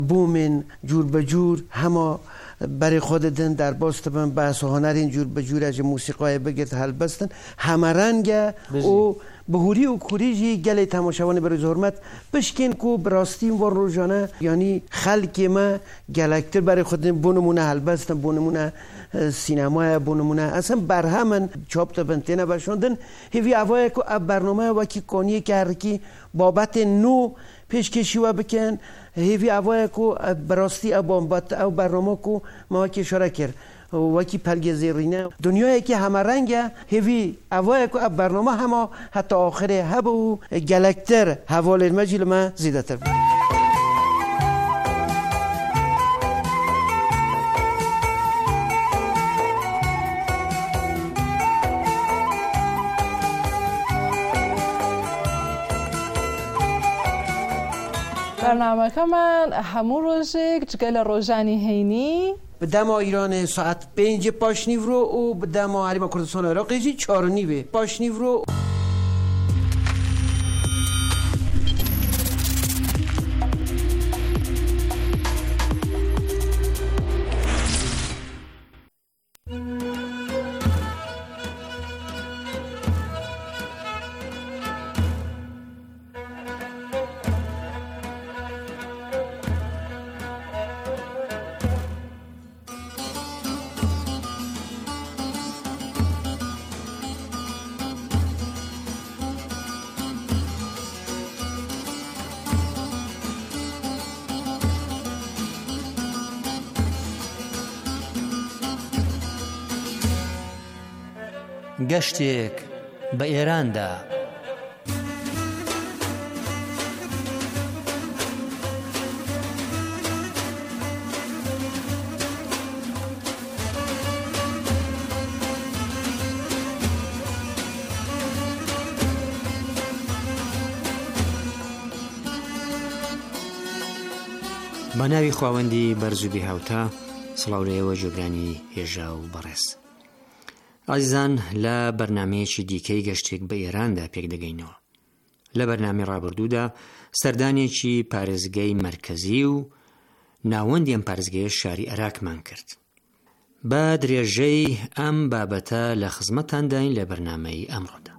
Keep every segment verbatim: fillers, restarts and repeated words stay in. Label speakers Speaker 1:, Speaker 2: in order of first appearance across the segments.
Speaker 1: بومن جور به جور همه برای خودتن در باست بن بحث و هنر این جور به جور از موسیقای بگرد حل بستن همه رنگ و بهوری و کوریجی گلی تماشاوان برای حرمت بشکن کو براستیم و روزانه یعنی خلق ما گلکتر برای خودتن بونمونه حل بستن بونمونه سینمای بونمونه اصلا برهمن چاپ تا بنتینه برشوندن هیوی اوای که برنامه وکی کانیه که هرکی بابت نو پیشکشی و بکن هیوی اوای که براستی ابامبات او برنامه که ما وکی اشاره کرد وکی پلگزیرینه دنیایی که همه رنگه هیوی اوای که برنامه همه حتی آخره هب و گلکتر حوال المجیل ما زیده تر
Speaker 2: برنامه که من همون روزی جگل روزانی هینی
Speaker 1: به دما ایران ساعت پنج پاشنیو رو و به دما حریم کردستان عراقی چهار نیوه پاشنیو رو
Speaker 3: گەشتێک بە ئێراندا.
Speaker 4: بە ناوی خواوەندی بەرزوبی هاوتا سڵاورەیەوە جۆگرانی هێژا و بەڕێز. عزیزان لە بەرنامەیەکی دیکەی گەشتێک بە ئێراندا پێک دەگەینەوە. لە بەرنامەی ڕابردوودا سەردانێکی پارێزگای مرکزی و ناوەندی ئەم پارێزگایە شاری عێراقمان کرد. بە درێژەی ئەم بابەتە لە خزمەتانداین لە بەرنامەی ئەمڕۆدا.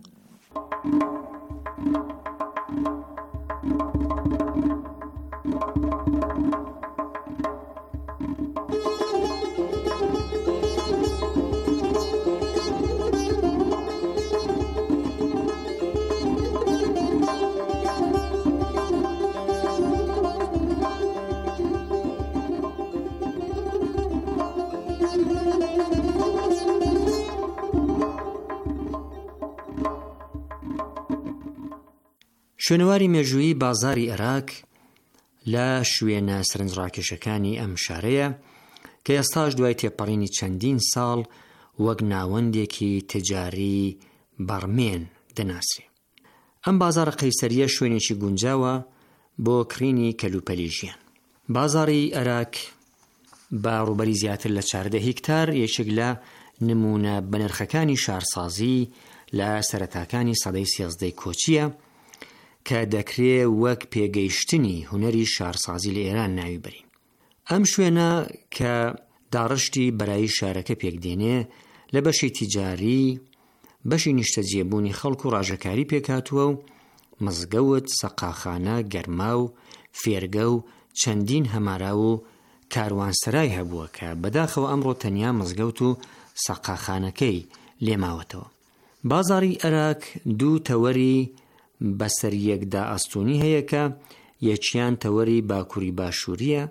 Speaker 4: شوێنەواری مێژوویی بازاری عێراق لە شوێنە سەرنجڕاکێشەکانی ئەم شارەیە کە ئێستاش دوای تێپەڕینی چەندین ساڵ وەک ناوەندێکی تجاری بەڕمێن دەناسرێ. ئەم بازارە قەیسەریە شوێنێکی گونجاوە بۆ کڕینی کەلوپەلی ژیان. بازاری عێراق بە ڕووبەری زیاتر لە چاردە هیکتار یەکێک لە نمونە بەنرخەکانی شارسازی لە سەرەتاکانی سەدەی سێزدەی کۆچیە کە دەکرێ وەک پێگەیشتنی هونەری شارسازی لە ئێران ناوی بەرین. ئەم شوێنە کە داڕشتی بەرایی شارەکە پێکدێنێ لە بەشی تیجاری بەشی نیشتەجێبوونی خەڵک و ڕاژەکاری پێکاتووە و مزگەوت، سەقاخانە، گەرما و فێرگە و چەندین هەمارا و کاروانسەرای هەبووە کە بەداخەوە ئەمڕۆ تەنیا مزگەوت و سەقاخانەکەی لێماوەتەوە. بازاری عێراق دوو تەوەری بەسەر یەکدا ئەستوونی هەیە کە یەکیان تەوەری باکووری باشووریە،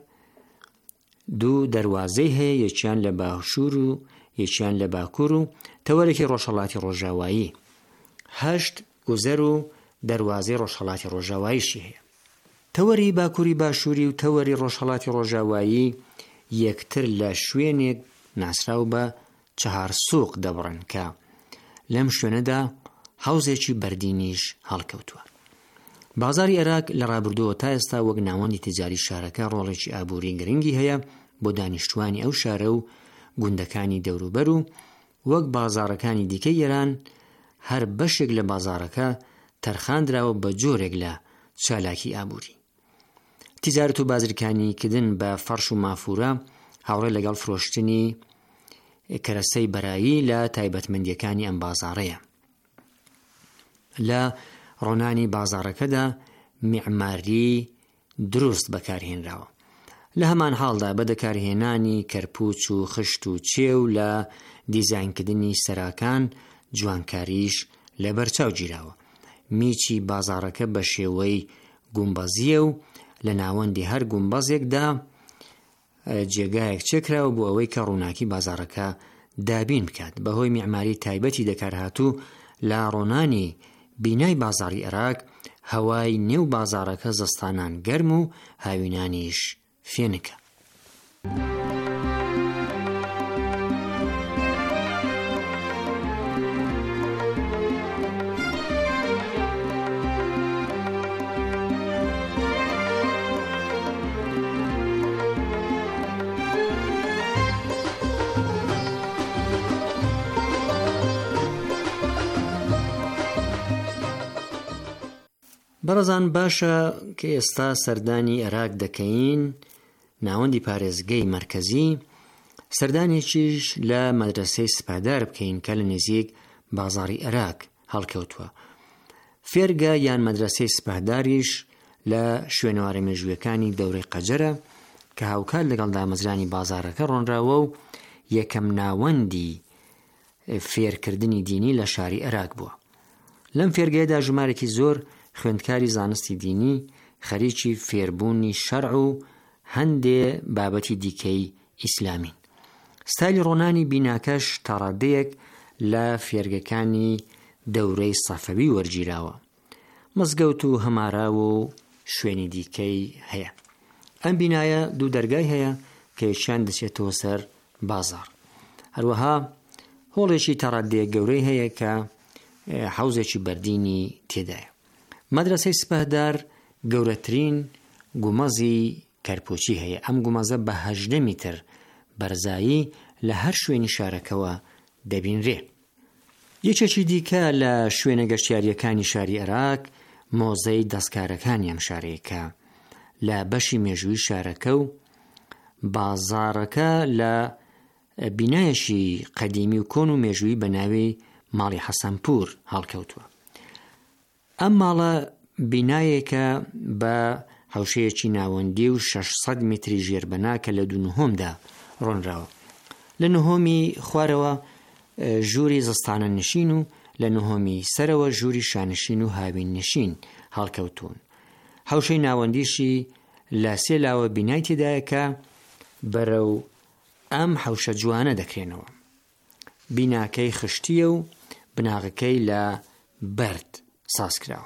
Speaker 4: دوو دەروازەی هەیە، یەکیان لە باشوور و یەکیان لە باکوور و تەوەرێکی ڕۆژهەڵاتی ڕۆژاوایی. هەشت گوزەر و دەروازەی ڕۆژهەڵاتی ڕۆژاواییشی هەیە. تەوەری باکووری باشووری و تەوەری ڕۆژهەڵاتی ڕۆژاوایی یەکتر لە شوێنێک ناسراو بە چەهار سووق دەبڕن کە لەم شوێنەدا حوزێکی بەردینیش هەڵکەوتووە. بازاری عێراق لە ڕابردووە تا ئێستا وەک ناوەندی تجاری شارەکە ڕۆڵێکی ئابووری گرنگی هەیە بۆ دانیشتوانی ئەو شارە و گوندەکانی دەوروبەر و وەک بازارەکانی دیکەی ئێران هەر بەشێک لە بازارەکە تەرخاندراوە بە جۆرێک لە چالاکی ئابووری. تیجارەت و بازرگانی کردن بە فەرش و مافورە هاوڕێ لەگەڵ فرۆشتنی کەرەسەی بەرایی لە تایبەتمەندیەکانی ئەم بازاڕەیە. لە ڕۆنانی بازاڕەکەدا میعماری دروست بەکارهێنراوە. لە هەمان حاڵدا بەدەکارهێنانی کەرپوچ و خشت و چێو لە دیزاینکردنی سەراکان جوانکاریش لە بەرچاو گیراوە. میچی بازاڕەکە بە شێوەی گومبەزیە و لە ناوەندی هەر گومبەزێکدا جێگایەک چێکراوە بۆ ئەوەی کە ڕووناکی بازاڕەکە دابین بکات. بەهۆی میعماری تایبەتی دەکارهاتوو لە ڕۆنانی بینای بازاڕی عێراق هەوای نێو بازاڕەکە زستانان گەرم و هاوینانیش فێنکە. بەڕێزان باشە کە ئێستا سەردانی عێراق دەکەین ناوەندی پارێزگای مرکزی، سەردانێکیش لە مەدرسەی سپادار بکەین کە لە نزیک بازاڕی عێراق هەڵکەوتووە. فێرگە یان مەدرسەی سپاداریش لە شوێنەوارە مێژوویەکانی دەورەی قەجەرە کە هاوکات لەگەڵ دامەزرانی بازاڕەکە ڕۆنراوە و یەکەم ناوەندی فێرکردنی دینی لە شاری عێراق بووە. لەم فێرگەیەدا ژمارێکی زۆر خوێندکاری زانستی دینی خەریکی فێربوونی شەرع و هەندێ بابەتی دیکەی ئیسلامین. ستایلی ڕۆنانی بیناکەش تاڕادەیەک لە فێرگەکانی دەورەی سەفەوی وەرگیراوە. مزگەوت و هەماراو و شوێنی دیکەی هەیە. ئەم بینایە دوو دەرگای هەیە کە یەکیان دەچێتەوە سەر بازاڕ. هەروەها هۆڵێکی تاڕادەیەک گەورەی هەیە کە حەوزێکی بەردینی تێدایە. مەدرسەی سپادار گەورەترین گومەزی کەرپۆچی هەیە. ئەم گومەزە بە هەژدە میتر بەرزایی لە هەر شوێنی شارەکەوە دەبینرێ. یەکێکی دیکە لە شوێنە گەشتیاریەکانی شاری عێراق مۆزەی دەستکارەکانی ئەم شارەیەکە لە بەشی مێژووی شارەکە و بازاڕەکە لە بینایەشی قەدیمی و کۆن و مێژووی بە ناوی ماڵی حەسەنپوور هەڵکەوتووە. ئەم ماڵە بینایەکە بە حوشەیەکی ناوەندی و شەشسەد میتری ژێربەنا کە لە دوو نهۆمدا ڕۆنراوە. لە نهۆمی خوارەوە ژووری زستانە نشین و لە نهۆمی سەرەوە ژووری شانشین و هاوین نشین هەڵکەوتون. حوشەی ناوەندیشی لە سێ لاوە بینای تێدایە کە بەرەو ئەم حوشە جوانە دەکرێنەوە. بیناکەی خشتیە و بناغەکەی لە بەرد ساز کراوە.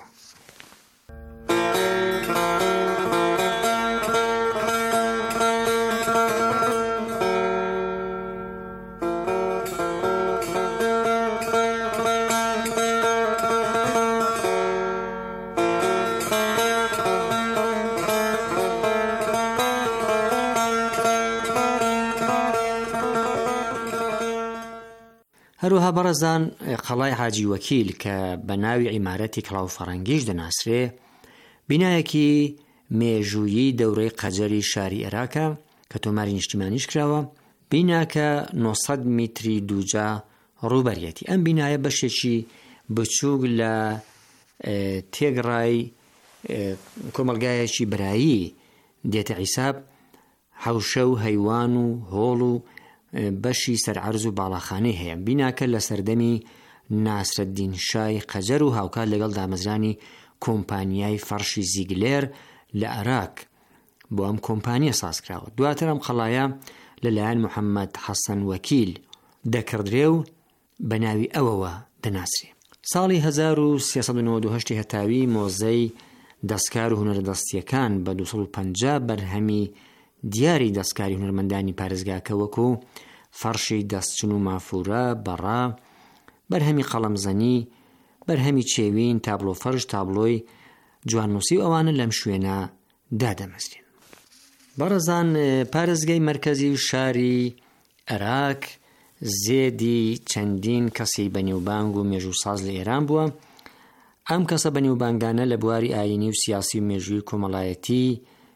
Speaker 4: هەروەها بەڕێزان قەڵای حاجی وەکیل کە بە ناوی عیمارەتی کڵاو فەڕەنگیش دەناسرێ، بینایەکی مێژوویی دەورەی قەجەری شاری عێراقە کە تۆماری نیشتیمانیش کراوە. بیناکە نۆسەد میتری دووجا ڕووبەریەتی. ئەم بینایە بەشێکی بچووک لە تێگڕای کۆمەلگایەکی برایی دێتە حیساب. حەوشە و هەیوان و هۆڵ و بەشی سەرعەرز و باڵاخانەی هەیە. بیناکە لە سەردەمی ناسرەدین شای قەجەر و هاوکات لەگەڵ دامەزرانی کۆمپانیای فەرشی زیگلێر لە عێراق بۆ ئەم کۆمپانیە سازکراوە. دواتر ئەم قەڵایە لەلایەن محەممەد حەسەن وەکیل دەکردرێ و بە ناوی ئەوەوە دەناسرێ. ساڵی هەزار و سێسەد و نۆڤە و هەشت هەتاوی مۆزەی دەستکار و هونەرە بە دووسەد و پەنجا بەرهەمی دیاری دەستکاری هونەرمەندانی پارێزگاکە وەکو فەرشی دەستچن و مافورە، بەڕا، بەرهەمی قەڵەمزەنی، بەرهەمی چێوین، تابلۆ فەرش، تابلۆی جواننووسی و ئەوانە لەم شوێنە دادەمەزرێن. بەڕێزان پارێزگای مرکزی و شاری عێراق زێدی چەندین کەسی بەنێوبانگ و مێژووساز لە ئێران بووە. ئەم کەسە بەنێوبانگانە لە بواری ئاینی و سیاسی و مێژووی کۆمەڵایەتی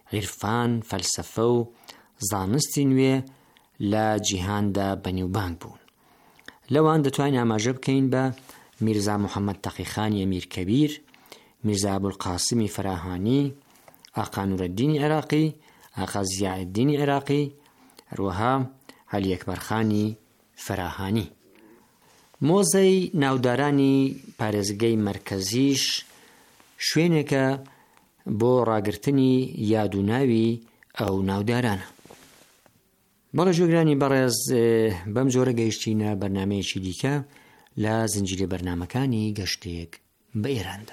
Speaker 4: عیرفان، فەلسەفە و زانستی نوێ لە جیهاندا بەنیوبانگ بوون. لەوان دەتوانین ئاماژە بکەین بە میرزا محەممەد تەقیخانی ئەمیرکەبیر، میرزا ئەبوولقاسمی فەراهانی، ئاقا نورەددینی عێراقی، ئاقا زیاءالدینی عێراقی، هەروەها عەلی ئەکبەرخانی فەراهانی. مۆزەی ناودارانی پارێزگای مەرکەزیش شوێنێکە بۆ ڕاگررتنی یاد و ناوی ئەو ناودارانە. بەڵە ژێگرانی بەڕێز، بەم جۆرە گەیشتینە بەرنامەیەکی دیکە لە زنجیرە بەرنامەکانی گەشتێک بە ئێراندا.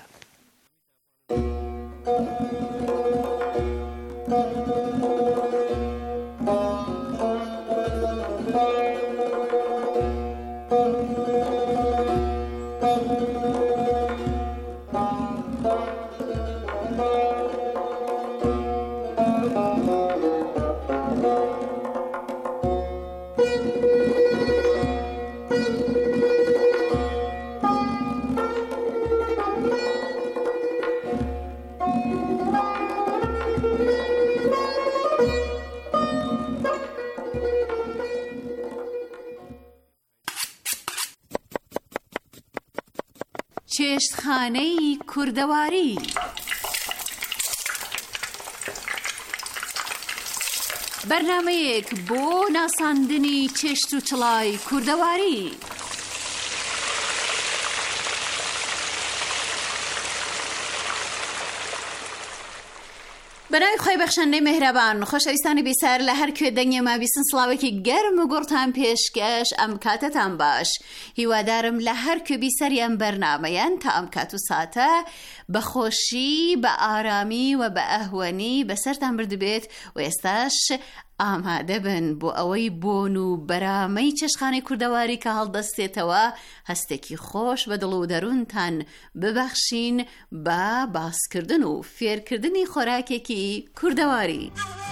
Speaker 3: چێشتخانەی کوردەواری. بەرنامەیەک بۆ ناساندنی چێشت و چڵای کوردەواری. بەناوی خۆی بەخشەندەی مهرەبان، خۆشەویستانی بیسەر لە هەر کوێ دەنگێما بیستن سڵاوێکی گەرم و گوڕتان پێشکەش ئەم کاتەتان باش. هیوادارم لە هەر کوێ بیسەری ئەم بەرنامەیان تا ئەم کات و ساتە بەخۆشی، بە ئارامی و بە ئەهوەنی بەسەرتان بردبێت و ئێستاش ئامادە بن بۆ ئەوەی بۆن و بەرامەی چێشتخانەی کوردەواری کە هەڵدەستێتەوە هەستێکی خۆش بە دڵ و دەروونتان ببەخشین بە باسکردن و فێرکردنی خۆراکێکی کوردەواری.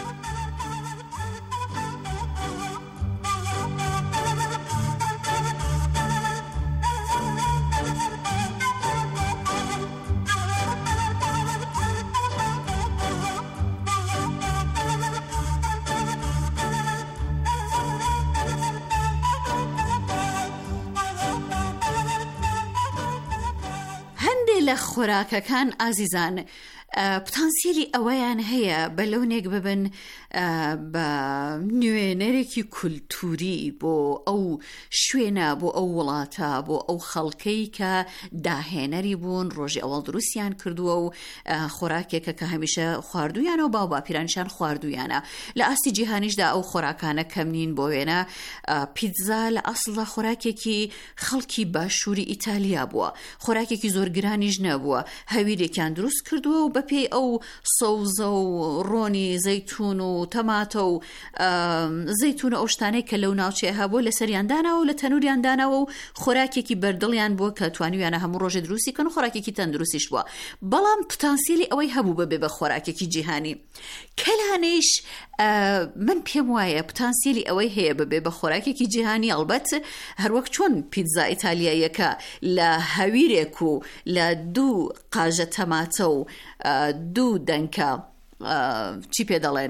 Speaker 3: لە خۆراکەکان ئازیزان پتانسیلی ئەوەیان هەیە بە لەونێک ببن بە نوێنەرێکی کولتوری بۆ ئەو شوێنە، بۆ ئەو وڵاتە، بۆ ئەو خەڵکەی کە داهێنەری بوون، ڕۆژی ئەوەڵ دروستیان کردووە و خۆراکێکە کە هەمیشە خواردویانە و باو باپیرانشان خواردویانە. لە ئاستی جیهانیشدا ئەو خۆراکانە کەم نین. بۆ وێنە پیتزا لە ئەسڵە خۆراکێکی خەڵکی باشووری ئیتالیا بووە، خۆراکێکی زۆر گرانیش نەبووە، هەویرێکیان دروست کردووە و بەپێی ئەو سەوزە و ڕۆنی زەیتون و تەماتە و زەیتونە ئەو شتانەی کە لەو ناوچێ هەبوو لە سەریاندانەوە و لە تەنوریاندانەوە و خۆراکێکی بەردڵیان بووە کە توانیویانە هەموو ڕۆژێ دروستی کەن و خۆراکێکی تەندروستیش بووە. بەڵام پتانسیلی ئەوەی هەبوو بەبێ بە خۆراکێکی جیهانی. کەلانەیش من پێم وایە پتانسیلی ئەوەی هەیە بەبێ بە خۆراکێکی جیهانی، ئەڵبەت هەروەک چۆن پیتزا ئیتالیاییەکە لە هەویرێک و لە دوو قاژە تەماتە و دوو دەنکە چی پێ دەڵێن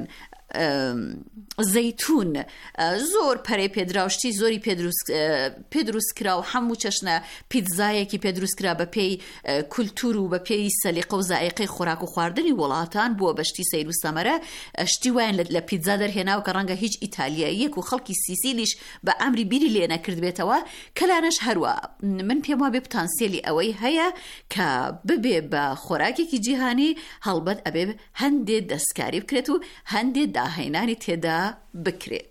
Speaker 3: زەیتون زۆر پەرەی پێدراوشتی زۆری پێدروست کرا و هەموو چەشنە پیتزایەکی پێدروست کرا بە پێی کولتور و بە پێی سەلیقە و زائقەی خۆراک و خواردنی وڵاتان بووە بەشتی سەیر و سەمەرە. شتی وایان لە پیتزا دەرهێنا و کە ڕەنگە هیچ ئیتالیاییەک و خەڵکی سیسیلیش بە ئەمری بیری لێ نەکرد بێتەوە. کەلانەش هەروە من پێم وابێ پتانسیلی ئەوەی هەیە کە ببێ بە خۆراکێکی جیهانی هەڵبەت ئەبێ هەندێ دەستکاری بکرێت و هەندێ داهێنانی تێدا بکرێت.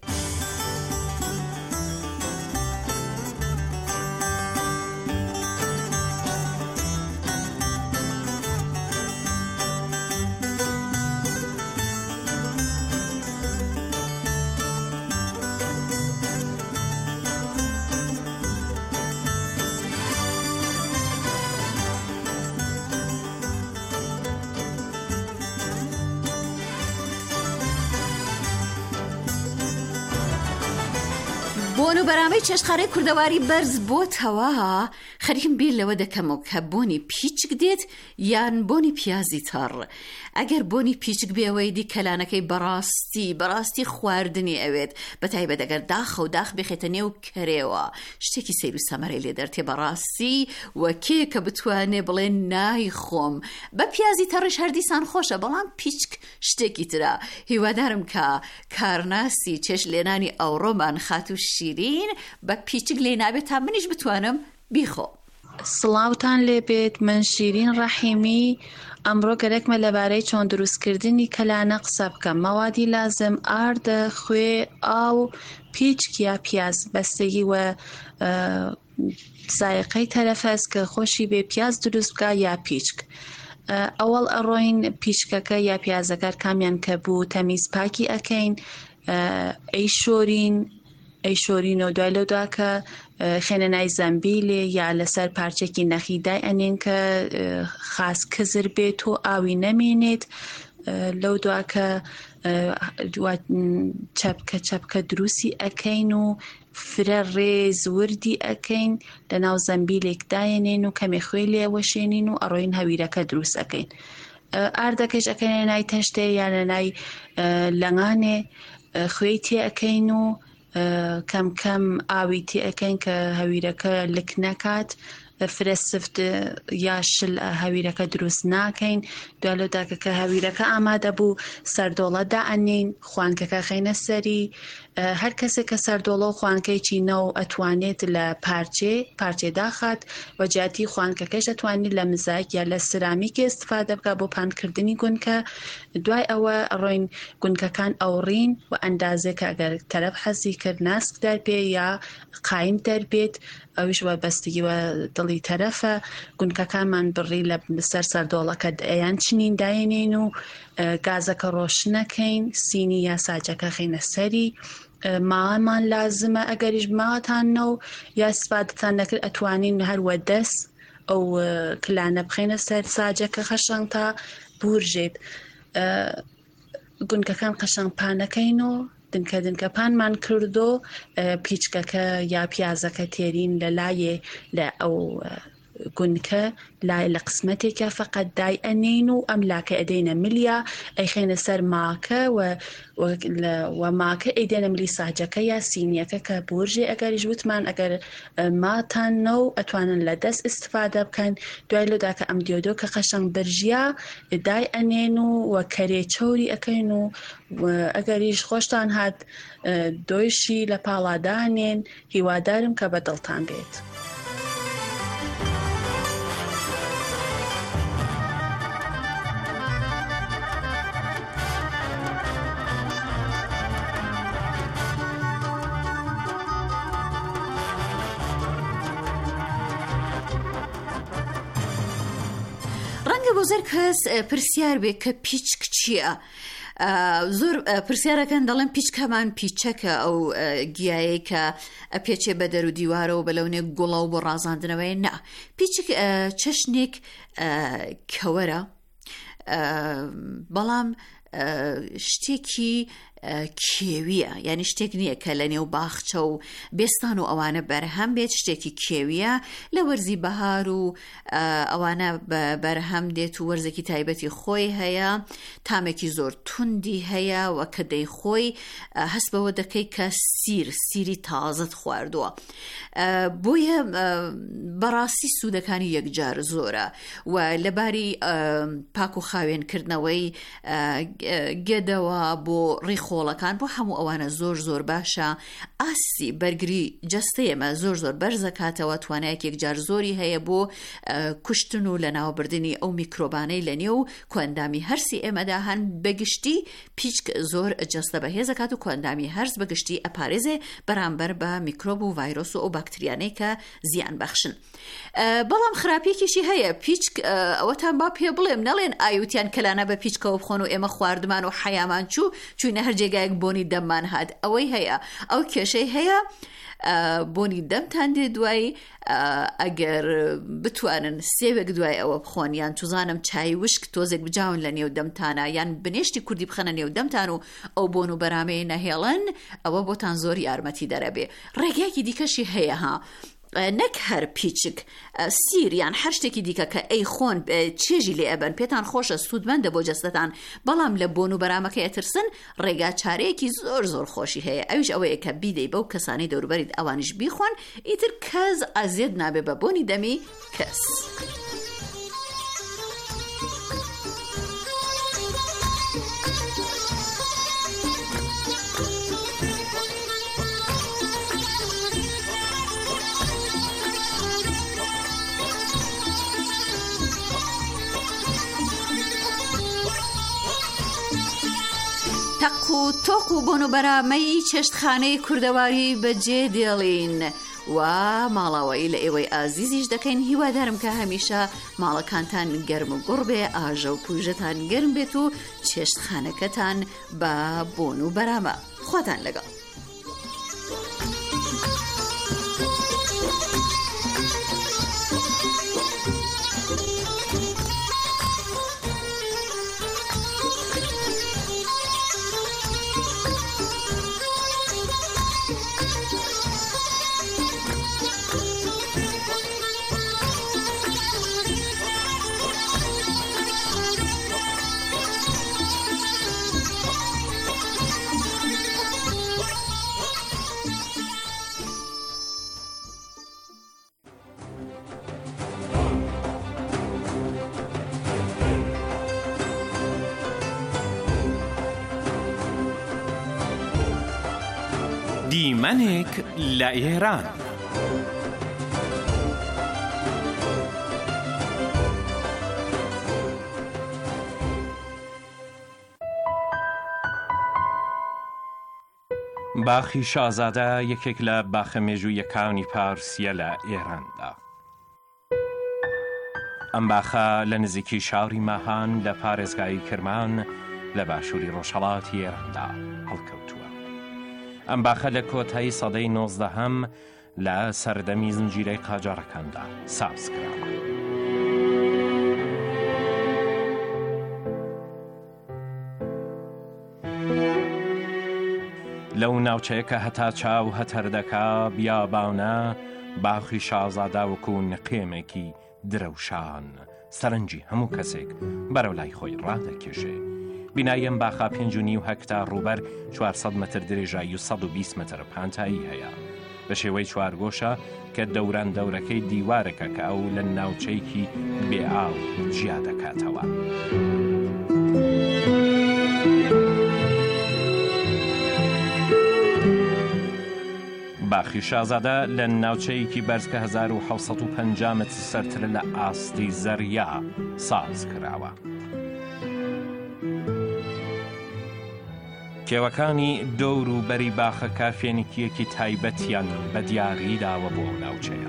Speaker 3: بۆن و بەرامەی چێشتخانەی کوردەواری بەرز بۆتەوە خەریکم بیر لەوە دەکەمەوە کە بۆنی پیچک دێت یان بۆنی پیازی تەڕ. ئەگەر بۆنی پیچک بێەوەی دی کەلانەکەی بەڕاستی بەڕاستی خواردنی ئەوێت بەتایبەت ئەگەر داخە و داخ بخێتە نێو کەرێوە شتێکی سەیر و سەمەرەی لێ دەرتێ بەڕاستی وەکێ کە بتوانێ بڵێ نای خۆم بە پیازی تەڕش هەردیسان خۆشە بەڵام پیچک شتێکی ترە. هیوادارم کە کارناسی چێش لێنانی ئەوڕۆمان خات و شیرین بە پیچک لێ نابێت تا منیش بتوانم بیخۆ.
Speaker 5: سڵاوتان لێبێت، من شیرین ڕەحیمی. ئەمڕۆ گەرەکمە لەبارەی چۆن دروستکردنی کەلانە قسە بکەم. مەوادی لازم: ئاردە، خوێ، ئاو، پیچک یا پیاز بەستگی وە زایقەی تەرەفەس کە خۆشی بێ پیاز دروست بکە یا پیچک. ئەوەڵ ئەڕۆین پیچکەکە یا پیازەکە کامیان کە بوو تەمیز پاکی ئەکەین، ئەی شۆرین ئەی شۆرینەوە دوای لەو دواکە خێنە نای زەمبیلێ یا لەسەر پارچێکی نەخیدای ئەنێن کە خاس کزر بێت و ئاوی نەمێنێت. لەو دواکە چەپکە چەپکە دروستی ئەکەین و فرە ڕێز وردی ئەکەین لە ناو زەمبیلێک داێنێن و کەمێ خوێ لێ وەشێنین و ئەڕۆین هەویرەکە دروست ئەکەین. ئاردەکەش ئەکەین لە نای تەشتێ یا لە نای لەنگانێ، خوێی تێ ئەکەین و کەم کەم ئاوی تێ ئەکەین کە هەویرەکە لک نەکات، فرە سفت یا شل هەویرەکە دروست ناکەین. دوای لەوداکە کە هەویرەکە ئامادە بوو سەردۆڵە دائەنین، خوانکەکە خەینە سەری. هەر کەسێک کە سەردۆڵە و خوانکەی چینە و ئەتوانێت لە پارچێ پارچێ داخات و جاتی خوانکەکەش ئەتوانێت لە مزاک یا لە سرامیکی استفادە بکە بۆ پانکردنی گونکە. دوای ئەوە ڕۆین گونکەکان ئەوڕین و ئەندازێک ئەگەر تەرەف حەزی کرد ناسک دەربێ یا قایم دەربێت ئەویش وە بەستگی وە دڵی تەرەفە. گونکەکانمان بڕی لە سەر سەردۆڵەکە ئەیان چنین داێنین و گازەکە ڕۆشنەکەین، سینی یا ساجەکە خینە سەری. مامان لازمە ئەگەریش ماوەتانە و یا سپادتان نەکرد ئەتوانین هەروە دەست ئەو کلانە بخینە سەر ساجەکە خەشەنگ تا بورژێت. گونکەکان قەشەنگ پانەکەین و دنکە دنکە پانمان کردو پیچکەکە یا پیازەکە تێرین لە لایێ لە ئەو گونکە لای لە قسمەتێکە فقط دای ئەنین و ئەم لاکە ئەدەینە ملیە ئەیخێنە سەر ماکە و ماکە ئەیدێنە ملی ساجەکە یا سینیەکە کە بورژێ. ئەگەریش وتمان ئەگەر ماتان نە و ئەتوانن لە دەست استفادە بکەن. دوای لەدا کە ئەم دیۆدۆ کە قەشەنگ برژیا دای ئەنێن و وە کەرێ چۆری ئەەکەین و ئەگەریش خۆشتان هات دۆیشی لە پاڵادانێن. هیوادارم کە بەدڵتان بێت.
Speaker 3: بۆ زۆر کەس پرسیار بێ کە پیچک چییە؟ زۆر پرسیارەکەن دەڵێن پیچکەمان پیچەکە ئەو گیایەی کە پێچێ بە دەر و دیوارە و بەلەونێک گوڵە و بۆ ڕازاندنەوەی نا. پیچک چەشنێک کەوەرە بەڵام شتێکی کێویە، یعنی شتێک نییە کە لە نێو باخچە و بێستان و ئەوانە بەرهەم بێت، شتێکی کێویە لە وەرزی بەهار و ئەوانە بەرهەم دێت و وەرزێکی تایبەتی خۆی هەیە، تامێکی زۆر توندی هەیە و کە دەی خۆی هەست بەوە دەکەی کە سیر سیری تازت خواردووە. بۆیە بەڕاستی سوودەکانی یەکجار زۆرە و لەباری پاک و خاوێنکردنەوەی گێدەوە بۆ ڕیخۆڵەکان بۆ هەموو ئەوانە زۆر زۆر باشە. ئاسی بەرگری جەستەیەمە زۆر زۆر بەرزەکاتەوە، توانایەک یەکجار زۆری هەیە بۆ کوشتن و لە ناوبردننی ئەو میکرۆبانەی لە نێو کۆندامی هەرسی ئێمەدا هەن. بەگشتی پیچک زۆر جەستە بەهێزەکات و کۆندامی هەرس بەگشتی ئەپارێزێ بەرامبەر بە میکرۆب و ڤایرۆس و ئەو باکتریانەی کە زیان بەخشن. بەڵام خراپێکیشی هەیە. پیچک ئەوەتان با پێ بڵێم نەڵێن ئایوتیان کەلانە بە پیچکەوە بخۆن و ئێمە خواردمان و حەیامان چوو چوینە هەر جێگایەک بۆنی دەممان هات. ئەوەی هەیە ئەو کێشەی هەیە بۆنی دەمتان دێ دوای ئەگەر بتوانن سێوێک دوای ئەوە بخۆن یان توزانم چای وشک تۆزێک بجاون لە نێو دەمتانە یان بنێشتی کوردی بخەنە نێو دەمتان و ئەو بۆن و بەرامەیە نەهێڵن، ئەوە بۆتان زۆر یارمەتی دەرەبێ. ڕێگایەکی دیکەشی هەیە ها نەک هەر پیچک سیریان هەر شتێکی دیکە کە ئەی خۆن چێژی لێ ئەبەن پێتان خۆشە سوودمەندە بۆ جەستەتان بەڵام لە بۆن و بەرامەکە ئەترسن ڕێگا چارەیەکی زۆر زۆر خۆشی هەیە ئەویش ئەوەیە کە بیدەی بەو کەسانی دەوروبەریت ئەوانیش بیخۆن ئیتر کەس ئازیێت نابێ بە بۆنی دەمی کەس. تەق و تۆق و بۆن و بەرامەی چێشتخانەی کوردەواری بەجێ دێڵین و ماڵاوایی لە ئێوەی ئازیزیش دەکەین. هیوادارم کە هەمیشە ماڵەکانتان گەرم و گوڕ بێ، ئاژە و پوژەتان گەرم بێت و چێشتخانەکەتان بە بۆن و بەرامە. خواتان لەگەڵ.
Speaker 6: دیمەنێک لە ئێران. باخی شازادە یەکێک لە باخە مێژوویەکانی پارسیە لە ئێراندا. ئەم باخە لە نزیکی شاری ماهان لە پارێزگای کرمان لە باشووری ڕۆژهەڵاتی ئێراندا هەڵکەوتووە. ئەم باخە لە کۆتایی سەدەی نۆزدەهەم لە سەردەمی زنجیرەی قاجارەکاندا ساز کراوە. لەو ناوچەیە کە هەتا چاو هەتەر دەکا بیابانە باخی شازادە وەکو نقێمێکی درەوشان سەرنجی هەموو کەسێک بەرەو لای خۆی ڕادەکێشێ. بینایی ئەم باخە پێنج و نیو هەکتار ڕووبەر چوارسەد مەتر درێژایی و سەد و بیست مەتر پانتایی هەیە. بە شێوەی چوارگۆشە کە دەوران دەورەکەی دیوارەکە کە ئەو لە ناوچەیەکی بێئاو جیا دەکاتەوە. باخی شازادە لە ناوچەیەکی بەرز کە هەزار و حەوت و پەنجا مەتر سەرتر لە ئاستی زەریا ساز کراوە. کێوەکانی دەور و بەری باخە کافێنێکیەکی تایبەتیان بە دیاری داوە بۆ ناوچەیە.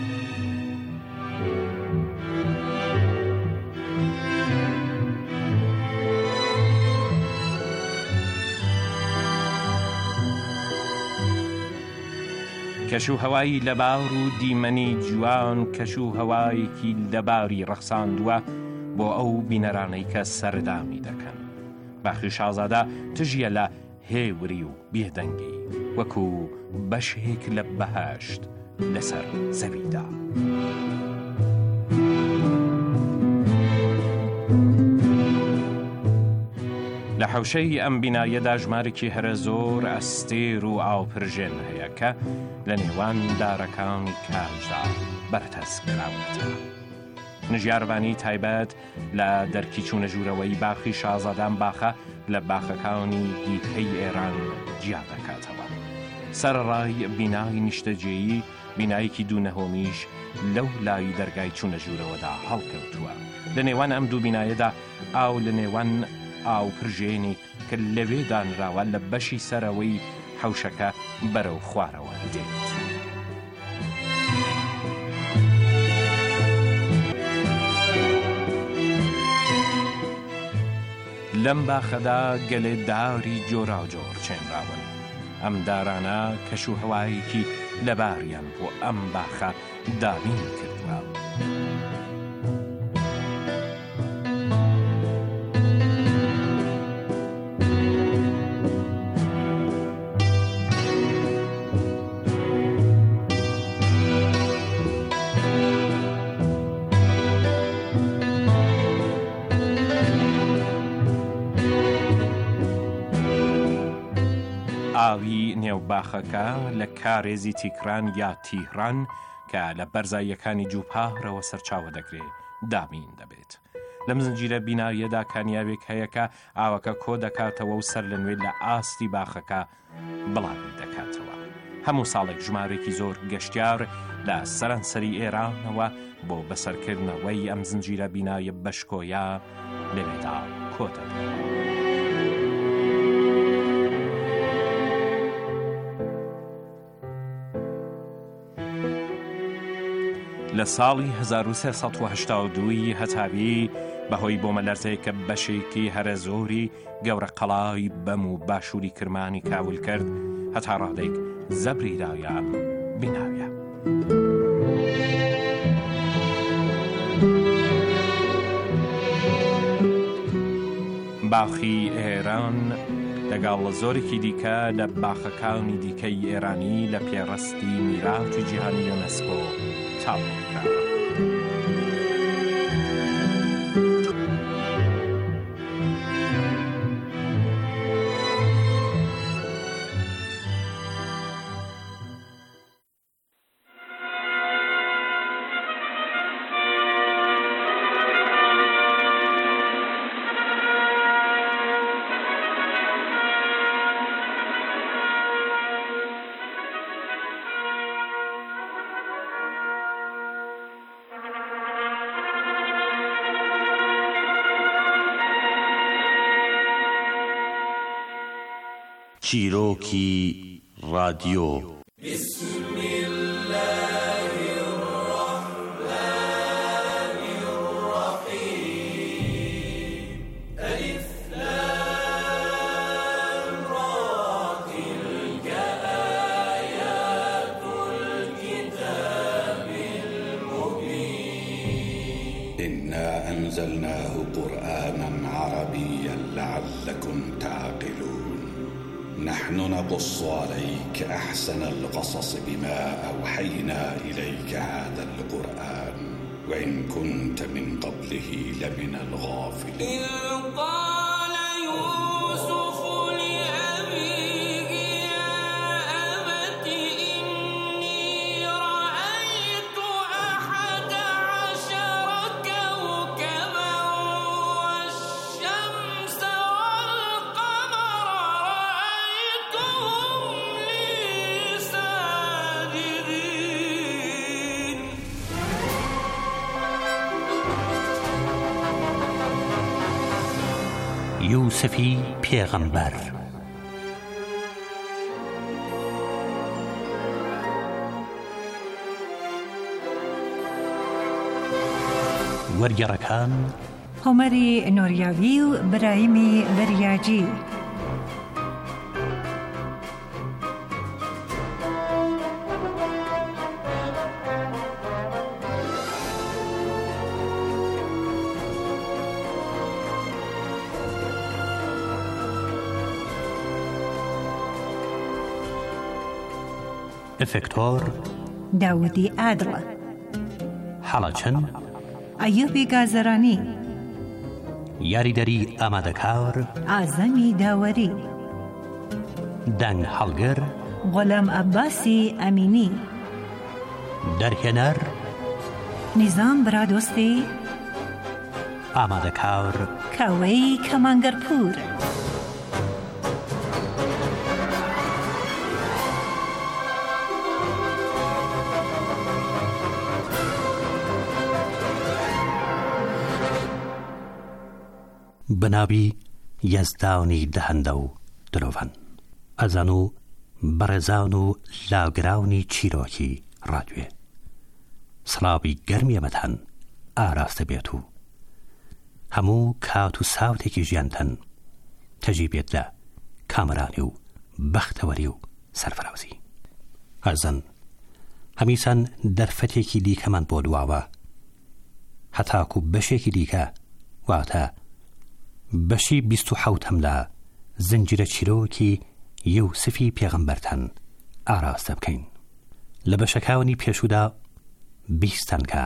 Speaker 6: کەشوهەوایی لەبار و دیمەنی جوان کەشوهەوایەکی لەباری ڕەخساندووە بۆ ئەو بینەرانەی کە سەردامی دەکەن. باخی شازادە تژیە لە هێوری و بێدەنگی وەکو بەشێک لە بەهەشت لەسەر زەویدا. لە حەوشەی ئەم بینایەدا ژمارێکی هەرە زۆر ئەستێر و ئاوپرژێن هەیە کە لە نێوان دارەکانی کاژدا بەرتەس کراوەتە. نژیاروانی تایبەت لە دەرکی چوونە ژوورەوەی باخی شازادان باخە لە باخەکانی دیکەی ئێران جیا دەکاتەوە. سەرڕای بینای نیشتەجێیی بینایەکی دوو نەهۆمیش لەو لای دەرگای چوونە ژوورەوەدا هەڵکەوتووە. لە نێوان ئەم دوو بینایەدا ئاو لە نێوان ئاو پرژێنی کە لەوێ دانراوە لە بەشی سەرەوەی حەوشەکە بەرەو خوارەوە دێت. لەم باخەدا گەلێ داری جۆرا و جۆر چێنراون. ئەم دارانە کەشوهەوایەکی لەباریان بۆ ئەم باخە دابین کردووە. ئاوی نێوباخەکە لە کارێزی تیکران یا تیهران کە لە بەرزاییەکانی جووپارەوە سەرچاوە دەکرێت دامین دەبێت. لەم زنجیرە بیناییەدا کامیاوێک هەیە کە ئاوەکە کۆ دەکاتەوە و سەر لە نوێ لە ئاستی باخەکە بڵاوی دەکاتەوە. هەموو ساڵێک ژمارێکی زۆر گەشتیار لە سەرانسەری ئێرانەوە بۆ بەسەرکردنەوەی ئەم زنجیرە بینایە بەشکۆیە لەوێدا کۆتە لە ساڵی هەزار و سێسەد و هەشتا و دوو هەتاوی بەهۆی بۆمەلەرزەیەکە بەشێکی هەرە زۆری گەورە قەڵای بەم و باشووری کرمانی کاول کرد هەتا ڕادێک زەبری داویە بیناویە. باخی ئێران لەگەڵ زۆرێکی دیکە لە باخەکانی دیکەی ئێرانی لە پێڕەستی میراثی جیهانی یونسکۆ چاوەڕێکراوە.
Speaker 7: چیرۆکی رادیۆ.
Speaker 8: بسم الله الرحمن الرحیم. الف لام را تلك آیات الكتاب المبین.
Speaker 9: إنا أنزلناه قرآنا عربيا لعلكم تعقلون. نحن نقص عليك أحسن القصص بما أوحينا إليك هذا القرآن وإن كنت من قبله لمن الغافلين.
Speaker 7: یوسفی پێغەمبەر. وەرگێڕەکان
Speaker 10: هۆمەری نۆریاوی و برایمی بەریاجی.
Speaker 7: ئفکتۆر
Speaker 10: داودی عادڵ.
Speaker 7: حەڵەچن
Speaker 10: ئەیوبی گازەرانی.
Speaker 7: یاریدەری ئامادەکار
Speaker 10: ئازەمی داوەری.
Speaker 7: دەنگ هەڵگر
Speaker 10: غۆلام عەباسی ئەمینی.
Speaker 7: دەرهێنەر
Speaker 10: نیزام برادۆستی.
Speaker 7: ئامادەکار
Speaker 10: کاوەی کەمانگەرپور.
Speaker 7: بنابی یەزدانی دەهەندە و درۆڤەن ئەزان و بەڕێزان و لاگراونی چیرۆکی ڕادیۆ. سڵاوی گەرمی ئەمەتەن ئاراستە بێت و هەموو کات و ساوتێکی ژیانتەن تەجی بێت لە کامەرانی و بەختەوەری و سەرفراوزی. ئەزان هەمیسان دەرفەتێکی دیکەمان بۆ دواوە هەتاکو بەشێکی دیکە واتە بەشی بیست و حەوتەم لە زنجیرە چیرۆکی یوسفی پێغەمبەرتەن ئاراستە بکەین. لە بەشەکانی پێشودا بیستەن کە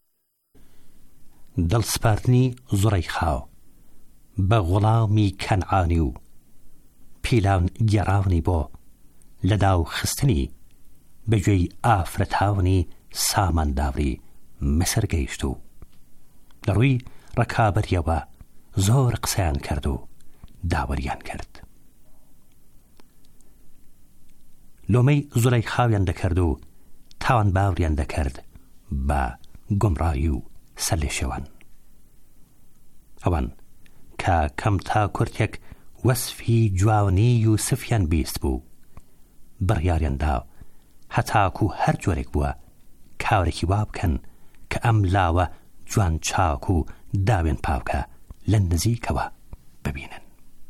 Speaker 7: دڵسپاردنی زوڕەیخا بە غوڵامی کەنعانی و پیلان گێڕاونی بۆ لە داو خستنی بەگوێی ئافرەتاونی سامانداوری مسر گەیشت و لە ڕووی ڕەکابەریەوە زۆر قسەیان کرد و داوەریان کرد. لۆمەی زولەیخاویان دەکرد و تاوان باوریان دەکرد بە گۆمڕایی و سەرلێشێوان. ئەوان کە کەم تا کورتێک وەسفی جوانی یوسفیان بیست بوو بڕیاریاندا هەتاکو هەر جۆرێک بووە کارێکی وا بکەن کە ئەم لاوە جوان چاک و داوێن پاوکە لە نزیکەوە ببینن.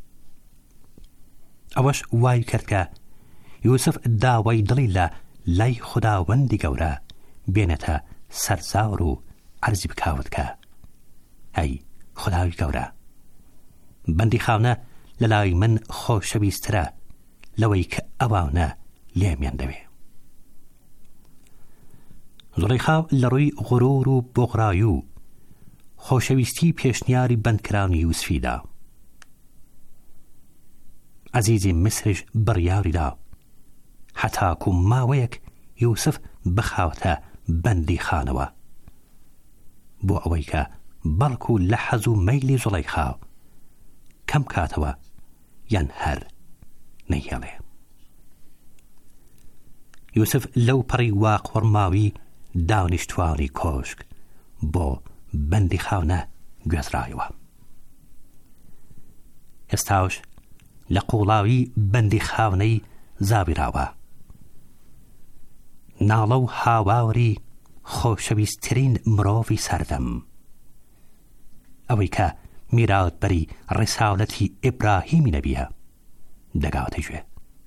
Speaker 7: ئەوەش وای کرد کە یوسف داوای دڵی لە لای خوداوەندی گەورە بێنێتە سەرزاور و عەرزی بکاوت کە ئەی خوداوی گەورە، بەندی خاونە لە لای من خۆشەویسترە لەوەی کە ئەوانە لێمیان دەوێ. زولەیخا لە ڕووی غورور و بۆغڕایی و خۆشەویستی پێشنیاری بەندکراوی یوسفیدا. عەزیزی مسرش بڕیاریدا هەتاکو ماوەیەک یوسف بخاوتە بەندی خانەوە بۆ ئەوەی کە بەڵکو لە حەز و مەیلی زولەیخا کەم کاتەوە یان هەر نەیهێڵێ. یوسف لەو پەڕی واقوڕماوی دانیشتوانی کۆشک بۆ بەندی خاونە گوێزرایەوە. ئێستاش لە قوڵاوی بەندی خاونەی زابیراوە. ناڵە و هاواوری خۆشەویستترین مرۆڤی سەردەم، ئەوەی کە میراوتبەری ڕیساڵەتی ئیبراهیمی نەبیە دەگاوتە گوێ.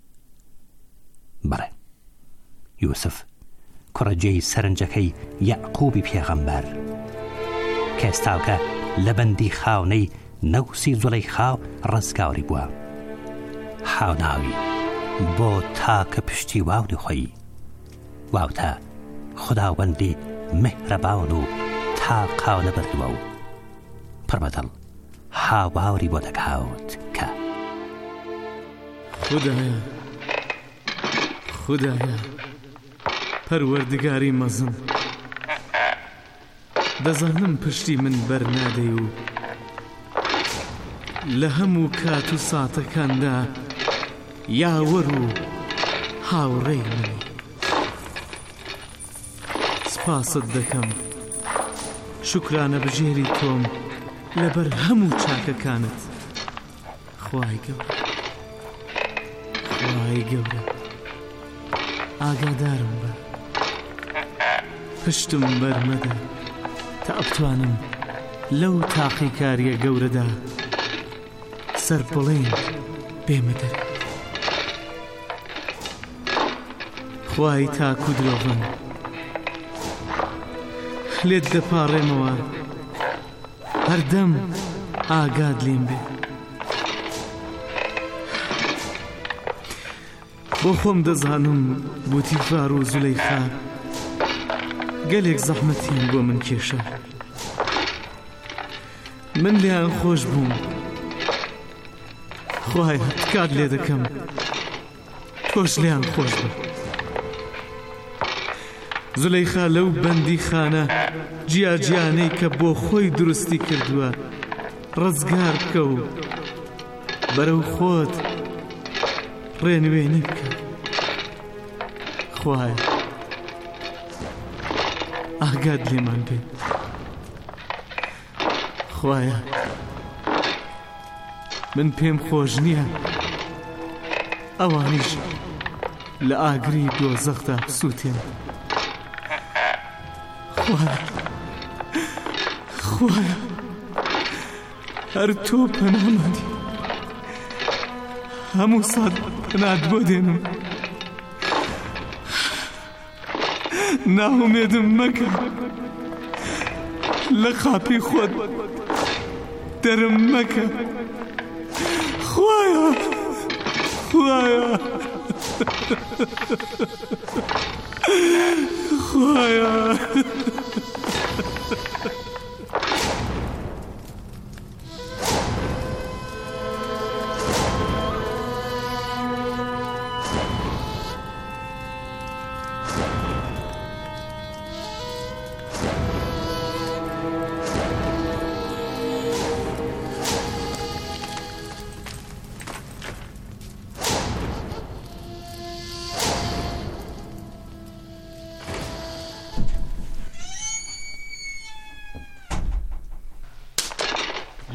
Speaker 7: بەڵێ، یوسف کوڕەجێی سەرنجەکەی یەعقوبی پێغەمبەر کە ئێستاکە لە بەندی خاونەی نەوسی زولەیخا ڕزگاری بووە، حاوناوی بۆ تاکە پشتیواونی خۆی واوتە خوداوەندی مهرەبان و تاقاو نەبردووە و پڕبەدڵ هاواوری بۆ دەکاوت کە
Speaker 11: خودایە خودایە پەروەردگاری مەزن، دەزانم پشتی من بەرنادەی و لە هەموو کات و ساتەکاندا یاوەڕ و هاوڕێی منی. سپاست دەکەم، شوکرانە بژێری تۆم لەبەر هەموو چاکەکانت. خوای گەورە، خوای گەورە، ئاگادارم بە، پشتم بەرمەدە تا ئەبتوانم لەو تاقی کاریە گەورەدا سەر بڵێن بێمە دەر. خوای تاک و درۆڤن، لێت دەپاڕێمەوە، هەردەم ئاگاد لێم بێ. بۆ خۆم دەزانم بوتیفار و زولەیخا گەلێک زەحمەتیان بۆ من کێشە. من لیان خۆش بووم، خوای کات لێ دەکەم تۆش لیان خۆش بە. زولەیخا لەو بەندی خانە جیا جیانەی کە بۆ خۆی دروستی کردووە ڕزگار بکە و بەرەو خۆت ڕێنوێنی بکە. خوای ئاگاد لێمان بێ. خوایە من پێم خۆش نییە ئەوانیش لە ئاگری دۆزەخدا بسووتێن. خوایە خوایە هەر تۆ پەنامەندی، هەموو سات پەنات بۆ دێنم. ناومێدم مەکە، لە خاپی خۆت دەرم مەکە. خوایە خوایە خوایە.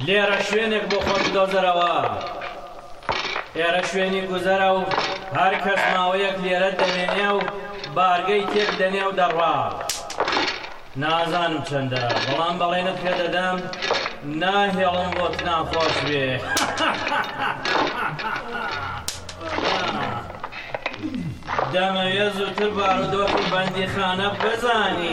Speaker 12: لێرە شوێنێک بۆ خۆت بدۆزەرەوە. ئێرە شوێنی گوزەرە و هەر کەس ماوەیەک لێرە دەمێنێ و بارگەی تێک دەنێ و دەڕوا. نازانم چەندە، بەڵام بەڵێنت پێ دەدەم ناهێڵم بۆت ناخۆش بێ. دەمەوێت زووتر بارودۆخی بەندیخانە بزانی.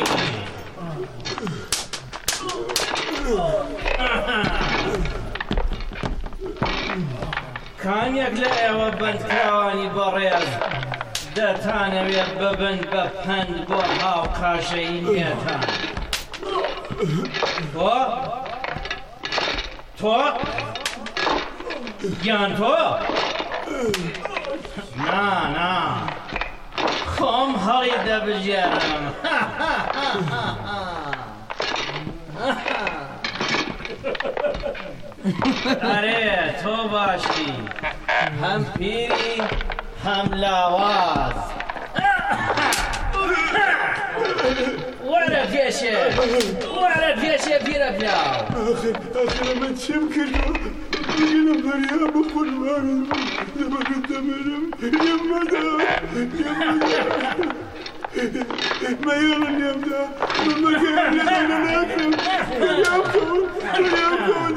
Speaker 12: کامێک لە ئێوە بەندکراوانی بەڕێز دەتانەوێت ببن بە پەند بۆ هاو قاشەی نێتان؟ تۆ؟ تۆ؟ گیان تۆ؟ نا نا خۆم هەڵی دەبژێرم. ئەرێ تۆ باشی، هەم پیری هەم لاواز. وەرە پێشێ، وەرە پێشێ پیرە پیاو.
Speaker 13: ئاخر من چیم کردو؟ بگیرم دەریا بە قوربانم لەبەرت دەمێنم. لێمەدا لێمەدا مەیەڵە لێمدا مەمەگەیان لێزانە ناکەم. دەریام کەون دەریام کەون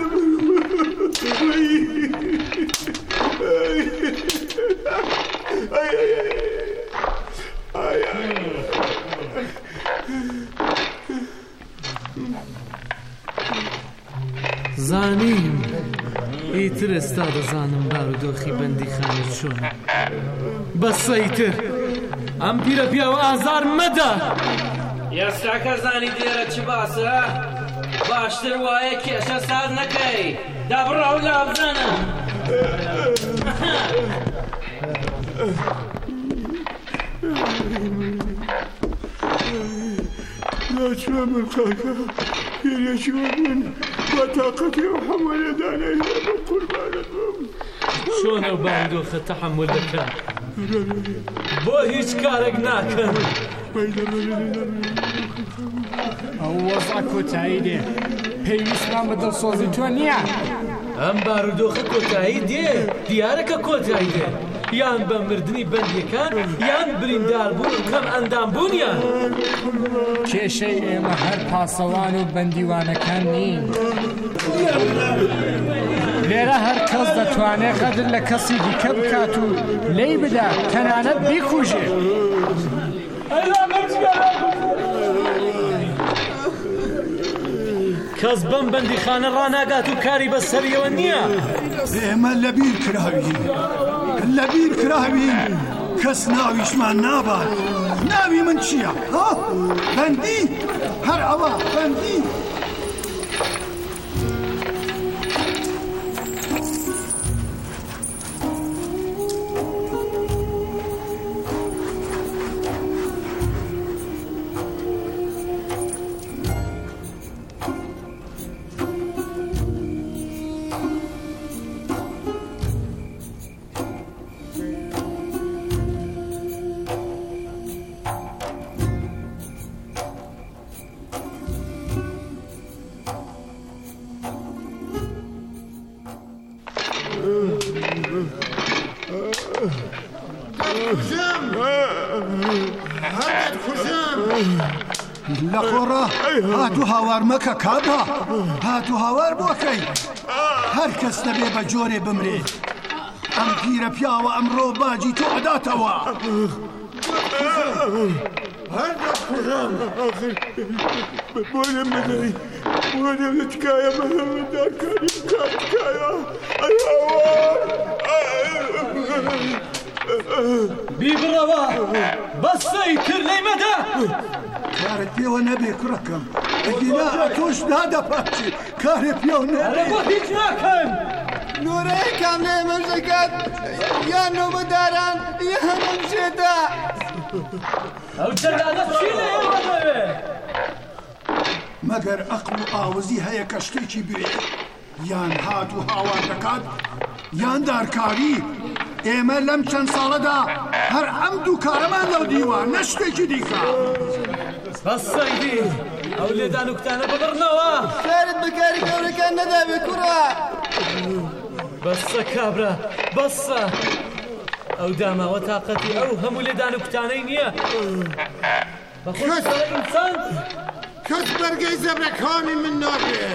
Speaker 11: زانیم ئیتر ئێستا دەزانم بارودۆخی بەندیخانە چۆنە. بەسە ئیتر ئەم پیرە پیاوە ئازار مەدە.
Speaker 12: ئێستا کە زانی دێرە چ باسە؟ باشتر وایە کێشە ساز نەکەی، دەبڕە و لابزەنە.
Speaker 13: ناچوە من کاکە، پێرێکی وە من با تاقەتی و حەمەلەدانەی بە قوربانت بم.
Speaker 11: چۆنە و بارودۆخە تەحەموڵ دەکەن؟ بۆ هیچ کارێک ناکەن.
Speaker 14: ئەو وەزع کۆتایی دێ، پێویستمان بە دڵسۆزی تۆ نییە.
Speaker 11: ئەم بارودۆخە کۆتایی دێ، دیارەکە کۆتایی دێ. یان بە مردنی بەندیەکان یان برینداربوون و کەم ئەندامبوونیان.
Speaker 14: کێشەی ئێمە هەر پاسەوان و بەندیوانەکان نین. لێرە هەر کەس دەتوانێت قەدر لە کەسی دیکە بکات و لێی بدا، تەنانەت بیکوژێ.
Speaker 11: کەس بەم بەندیخانە ڕاناگات و کاری بەسەریەوە نییە.
Speaker 13: ئێمە لەبیر کراوین، لەبیر کراوین، کەس ناویشمان نابات. ناوی من چییە؟ ها؟ بەندی؟ هەر ئەوە بەندی؟ لە خۆڕە هاتو هاوار مەکە کابرا، هاتو هاوار بۆکەی. هەر کەس دەبێ بە جۆرێ بمرێ. ئەم پیرە پیاوە ئەمڕۆ باجی تۆ ئەداتەوە. هەر دەخۆڕم بۆ لێم بدەی، بۆ لێم لە تکایە بەدارکاری بکات تکایە.
Speaker 11: بیبڕەوە، بەسەی تر لێی مەدە.
Speaker 13: کارت پێوە نەبێ کوڕەکەم، ئەگینا تۆش نادەپاچی. کارێ پێوە نەبێ.
Speaker 11: بۆ هیچ ناکەن.
Speaker 15: نورەیەکم لێ مەژەکەت یان نۆبەداران یە هەموو شێتە.
Speaker 11: ئەو جەلادە چی لە ئێوە دەوێ؟
Speaker 13: مەگەر ئەقڵ و ئاوزی هەیە کە شتێکی بێ، یان هات و هاوار دەکات یان دارکاری. ئێمە لەم چەند ساڵەدا هەر ئەم دوو کارەمان لەو دیوە نەشتێکی دیکە.
Speaker 11: بەس سەیدی ئەو لێدان و کتانە ببڕنەوە.
Speaker 15: کارت بەکاری گەورەکان نەدابێت کوڕە.
Speaker 11: بەسە کابرا بەسە. ئەو داماوە تااقەتی ئەو هەموو لێدان و کتانەی نییە. بەخۆش ئینسان
Speaker 16: کەس بەرگەی زەبرەکانی من ناگرێ.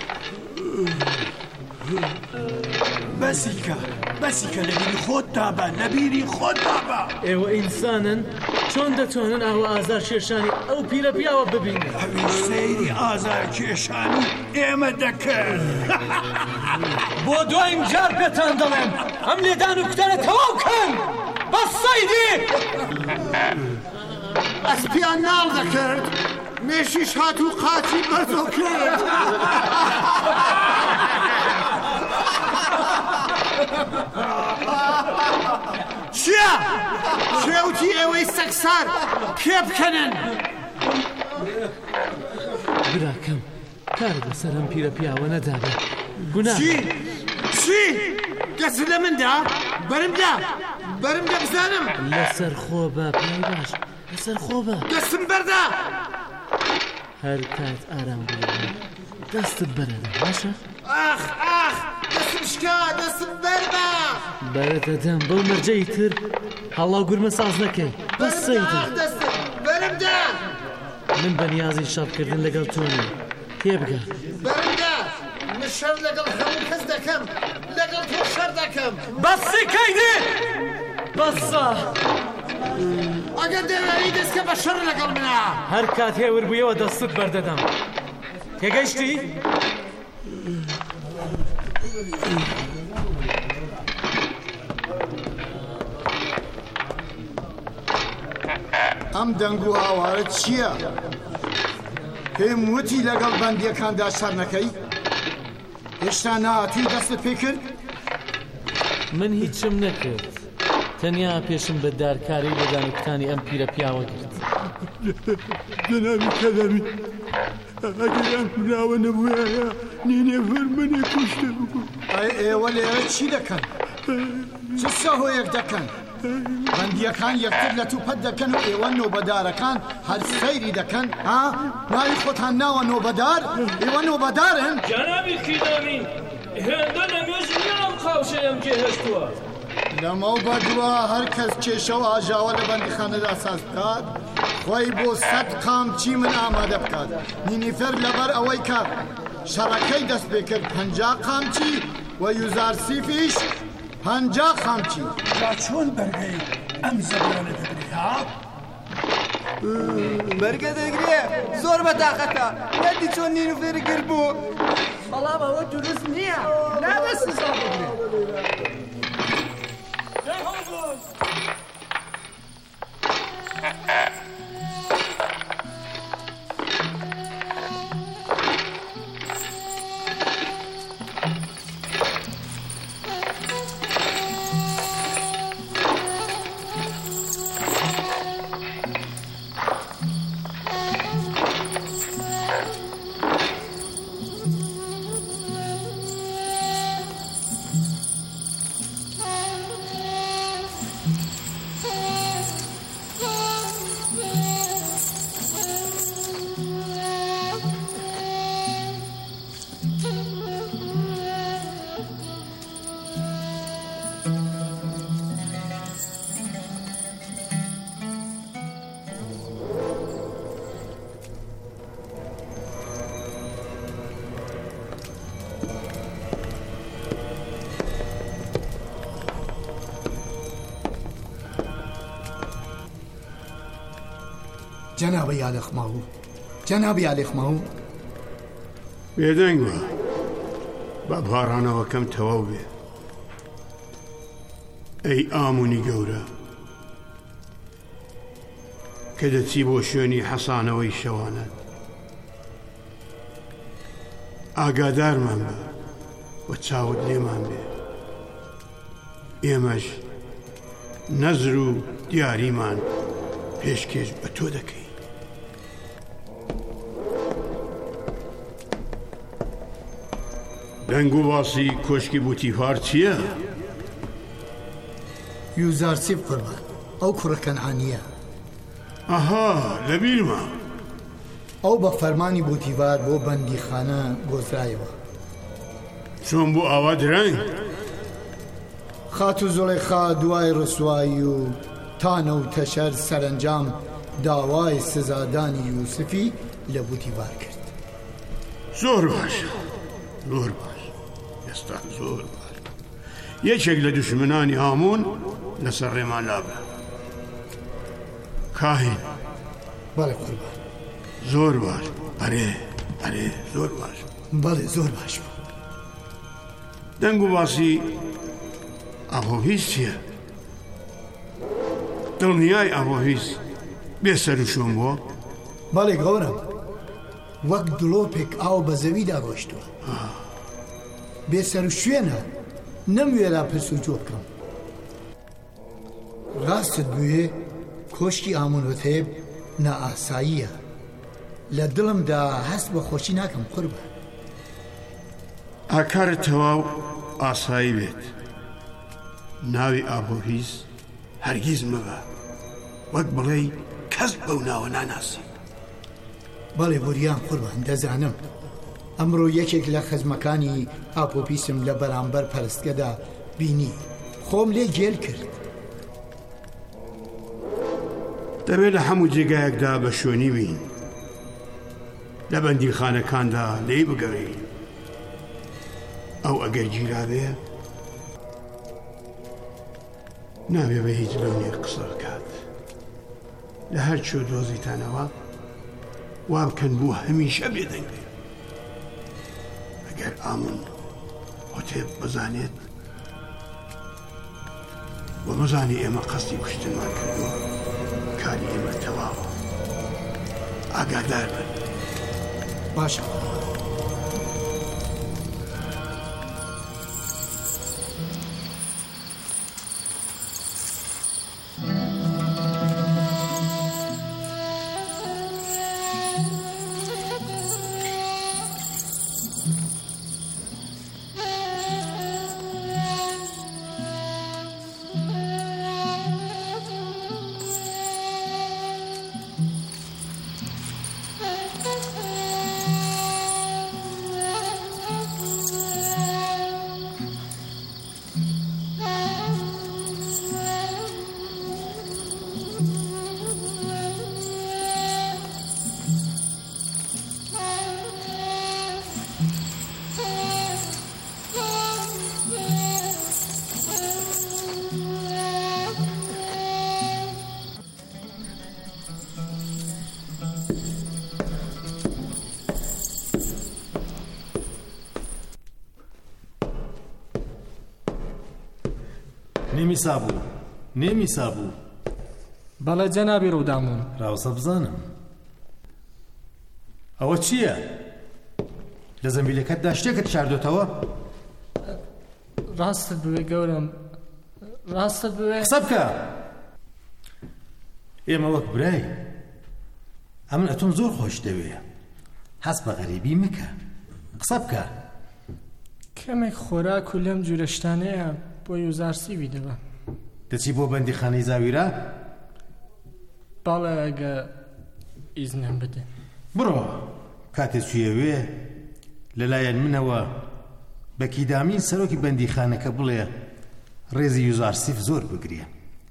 Speaker 13: بەسیکە بەسیکە لە بیری خۆتتا بە لە بیری خۆتتا بە.
Speaker 11: ئێوە ئینسانن چۆن دەتوانن ئاوە ئازار کێشانی ئەو پیرە پیاوە ببینن؟
Speaker 13: ئەوی سەیری ئازار کێشانی ئێمە دەکەن.
Speaker 11: بۆ دواییم جار پێتان دەڵێم ئەم لێدان و کتانە تەواو بکەن. بەس سەیدی
Speaker 16: ئەسپیان ناڵ دەکرد مێشیش هات و قاچی بەرزۆ کرد. چییە؟ شێوتی ئێوەی سەکسار پێ بکەنن.
Speaker 11: براکەم کارت لەسەر ئەم پیرە پیاوە نەدابێت. گوناه
Speaker 16: چی؟ چی؟ دەست لە مندا؟ بەرمدا بەرمدا بزانم.
Speaker 11: لەسەر خۆ بە پێی باش لەسەر خۆ بە.
Speaker 16: دەستم بەردا.
Speaker 11: هەر کات ئارام بێت دەستت بەرەدا باشە؟
Speaker 16: ئاخ ئاخ دەستم شکا دەستم بەردا.
Speaker 11: بەرەدە دەم بەو مەرجەی تر هەڵاو گورمە ساز نەکەی. بەس سەیدی
Speaker 16: دەستم بەرمدا.
Speaker 11: من بەنیازی شەڕکردن لەگەڵ تۆ نییە. تێبگە
Speaker 16: بەرمدا. من شەڕ لەگەڵ هەموو کەس دەکەم لەگەڵ تۆ شەڕ دەکەم.
Speaker 11: بەسی کەیدی بەسە.
Speaker 16: ئەگەر دەوێت دەستکە بە شەڕ لەگەڵ منە.
Speaker 11: هەر کات هێور بوویەوە دەستت بەردەدەم. تێگەیشتی؟
Speaker 13: ئەم دەنگ و هاوارە چییە؟ پێم وتی لەگەڵ بەندیەکاندا شەڕ نەکەی؟ هێشتا نهاتووی دەستت پێ کرد؟
Speaker 11: من هیچم نەکرد. تەنیا پێشم بە دارکاری لەدانوکتانی ئەم پیرە پیاوە کرد.
Speaker 13: جەنابی کەلەمی ئەگەر ئەم پیراوە نەبووایە نینێڤەر منێ کوشتە بکو. ئێوە لێرە چی دەکەن؟ چ سەهۆیەک دەکەن؟ بەندیەکان یەکتر لە توپەت دەکەن و ئێوە نۆبەدارەکان هەر سەیری دەکەن. ها ناوی خۆتان ناوە نۆبەدار؟ ئێوە نۆبەدارن؟
Speaker 12: جەنابی کیدانی هێندە نەمێژنی ئەم خاوشەیەم جێهێشتووە.
Speaker 13: لەمەو بەردووە هەر کەس کێشە و ئاژاوە لە بەندیخانەدا ساز بکات خۆی بۆ سەد قامچی من ئامادە بکات. نینیفەر لەبەر ئەوەی کە شەڕەکەی دەست پێ کرد پەنجا قامچی و یوزار سیفیش پەنجا قامچی. جا چۆن بەرگەی ئەم زەبرانە دەگری ها؟
Speaker 15: بەرگە دەگرێ زۆر بەتاقەتە یادی چۆن نیلوفێری کرد بوو. بەڵام ئەوە دروست نییە نابێت سزا بگرێت.
Speaker 13: جەنابە یاڵێخماو جەنابە یاڵێخماو
Speaker 16: بێدەنگ بە بە پاڕانەوە کەم تەواو بێ. ئەی ئامونی گەورە کە دەچی بۆ شوێنی حەسانەوەی شەوانەت ئاگادارمان بە و چاوت لێمان بێ. ئێمەش نەزر و دیاریمان پێشکەش بە تۆ دەکەین. دەنگ و باسی کۆشکی بوتیفار چییە؟
Speaker 13: یوزارسیب قوربان ئەو کوڕە کەنعانیە.
Speaker 16: ئەها لەبیرمە
Speaker 13: ئەو بە فەرمانی بوتیڤار بۆ بەندیخانە گۆزرایەوە.
Speaker 16: چۆن بۆ ئاوا درەنگ؟
Speaker 13: خات و زوڵەیخا دوای ڕسوایی و تانە و تەشەر سەرنجام داوای سزادانی یوسفی لە بوتیڤار کرد.
Speaker 16: زۆر باشە، زۆر باش، ئێستا زۆر باش. یەکێک لە دوژمنانی هاموون لەسەر ڕێمان لابە. کاهین.
Speaker 13: بەڵێ قوربان.
Speaker 16: زۆر باش. ئەرێ ئەرێ زۆر باش.
Speaker 13: بەڵێ زۆر باش.
Speaker 16: دەنگ و باسی ئاڤۆڤیس چییە؟ دڵنیای ئاڤۆڤیس بێ سەر و شوم بووە؟
Speaker 13: بەڵێ گەورم، وەک دڵۆپێک ئاو بە زەویدا ڕۆیشتووە. بێ سەر و شوێنە، نەموێرا پرس و جۆ بکەم. ڕاستت بوێ کۆشکی ئامونۆتێب نائاساییە. لە دڵمدا هەست بە خۆشی ناکەم قوربان.
Speaker 16: ئاکارت تەواو ئاسایی بێت. ناوی ئاڤۆڤیس هەرگیز مەبە، وەک بڵێ کەس بەو ناوە ناناسی.
Speaker 13: بەڵێ بوریان قوربان، دەزانم ئەمڕۆ یەکێک لە خەزمەکانی ئاپۆپیسم لە بەرامبەر پەرستگەدا بینی، خۆم لێ گێل کرد.
Speaker 16: دەبێت لە هەموو جێگایەکدا بە شوێنی بین، لە بەندیخانەکاندا لێی بگەڕین. ئەو ئەگەر گیرابێ ناوێ بە هیچ لەونێ قسە بکات. لە هەر چۆ دۆزیتانەوە وا بکەن بوو هەمیشە بێدەنگێ. ئەگەر ئامون هۆتێب بزانێت و بزانی ئێمە قەستی کوشتنمان کردووە، کاری ئێمە تەواوە. ئاگادار بن.
Speaker 13: باشە.
Speaker 17: نێمیسا بوو نێمیسا بوو.
Speaker 14: بەڵێ جەنابی ڕوودامون.
Speaker 17: ڕاوسە بزانم ئەوە چییە؟ لە زەمبیلەکەتدا شتێکت شاردۆتەوە؟
Speaker 14: ڕاستت بوێ گەورم، ڕاستت بوێ.
Speaker 17: قسە بکە. ئێمە وەک برای ئەمن ئەتۆم زۆر خۆش دەوێ. هەست بە غەریبی مکە، قسە بکە.
Speaker 14: کەمێک خۆراک و لەم جورە شتانەیە بۆ یوزارسیوی دەبە.
Speaker 17: دەچی بۆ بەندیخانەی زاویرە؟
Speaker 14: باڵە ئەگە ئیزنم بدەن.
Speaker 17: بڕۆ کاتێک چویەوێ لەلایەن منەوە بە کیدامین سەرۆکی بەندیخانەکە بڵێ ڕێزی یوزارسیف زۆر بگریە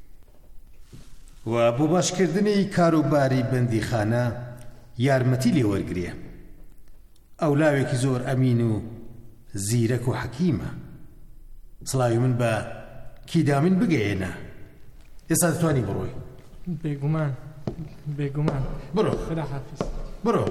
Speaker 17: و بۆ باشکردنی کاروباری بەندیخانە یارمەتی لێ وەرگریە. ئەو لاوێکی زۆر ئەمین و زیرەک و حەکیمە. سڵاوی من بە کیدامین بگەێنە. ئێستا دەتوانی بڕۆی.
Speaker 14: بێگومان بێگومان.
Speaker 17: بڕۆ.
Speaker 14: خدا حافظ.
Speaker 17: بڕۆ.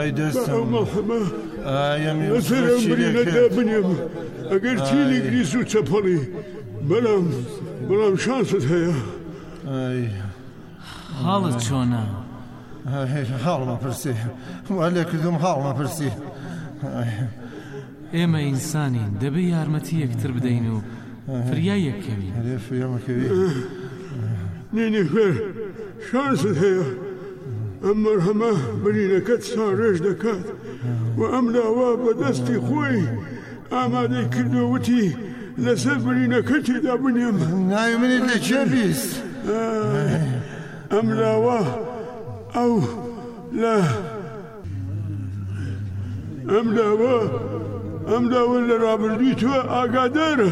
Speaker 16: ئای دەستم
Speaker 13: مەڵحەمە
Speaker 16: ئایم
Speaker 13: لەسەر ئەم برینەدا بنێم ئەگەر چینی گریس و چەپەڵی بەڵام بەڵام شانست هەیە
Speaker 11: حاڵت چۆنە؟
Speaker 16: حاڵمە پرسی وا لێ کردوم حاڵمە پرسی
Speaker 11: ئێمە ئینسانین دەبێ یارمەتی یەکتر بدەین و فریای یەکەوین
Speaker 13: نینی فێر شانست هەیە ئەم مەرهەمە برینەکەت ساڕێژ دەکات و ئەم لاوە بەدەستی خۆی ئامادەی کردووتی لەسەر برینەکەتیدا بنێم
Speaker 16: ناوی منیت لە چێ بیست
Speaker 13: ئەم لاوە ئەو لە ئەم لاوە ئەم لاوە لە ڕابردووی تۆ ئاگادارە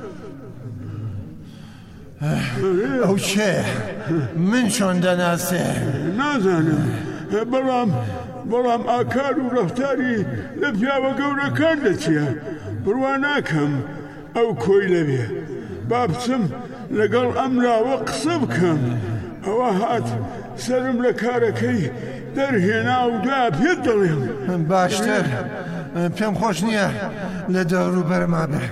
Speaker 16: ئەو چێ من چۆن دەناسێ
Speaker 13: نازانم بەڵام بەڵام ئاکار و ڕەفتاری لە پیاوە گەورەکان دەچێ بڕوا ناکەم ئەو کۆی لەبێ با بچم لەگەڵ ئەم لاوە قسە بکەم ئەوە هات سرم لە کارەکەی دەرهێنا و دا پێت دەڵێم
Speaker 16: باشتر پێم خۆش نییە لە دەوروبەرما بێ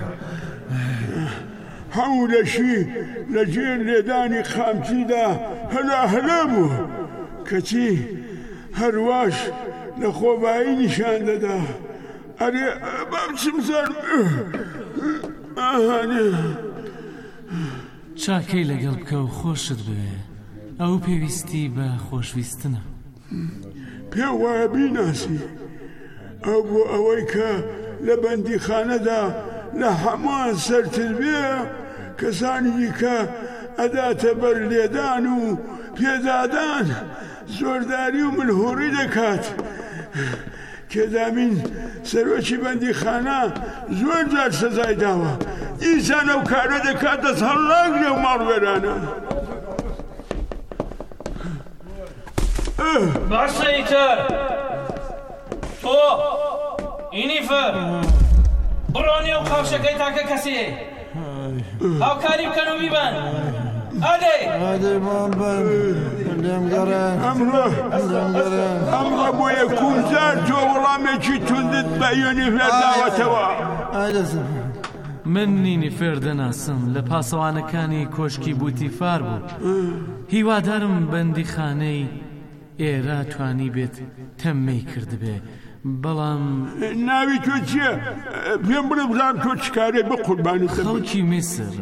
Speaker 13: هەموو لەشی لە جێر لێدانی خامچیدا هەلا هەلا بوو کەچی هەرواش لە خۆبایی نیشان دەدا ئەرێ بامچم زار
Speaker 11: چاکەی لەگەڵ بکە و خۆشت بوێ ئەو پێویستی بە خۆشویستنە
Speaker 13: پێم وایە بیناسی ئەو بۆ ئەوەی کە لە بەندیخانەدا لە هەمان سەرتر بێ کەسانی کە ئەداتە بەر لێدان و پێدادان زۆرداری و ملهوڕی دەکات کێدامین سەرۆکی بەندیخانە زۆر جار سەزای داوە ئیسان ئەو کارە دەکات دەست هەڵناگرێ و ماڵوێرانە
Speaker 12: باشەیتر تۆ ئینیفەر بڕۆنێ و قاوشەکەی تاکە کەسێ هاوکاری بکەن و بیبەن ئادێ
Speaker 16: ئادێ بۆم بن لێمگەڕێن
Speaker 13: ئەمڕۆ ئەمڕۆ بۆ یەکوم جار تۆ وەڵامێکی توندت بە یۆنیفێر داوەتەوە
Speaker 11: من نینی فێر دەناسم لە پاسەوانەکانی کۆشکی بوتیفار بوو هیوادارم بەندیخانەی ئێرە توانی بێت تەممەی کردبێ بەڵام
Speaker 13: ناوی تۆ چییە؟ پێم بڵێ بزانم تۆ چکارێ بە قوربانی
Speaker 11: خەڵکی میسر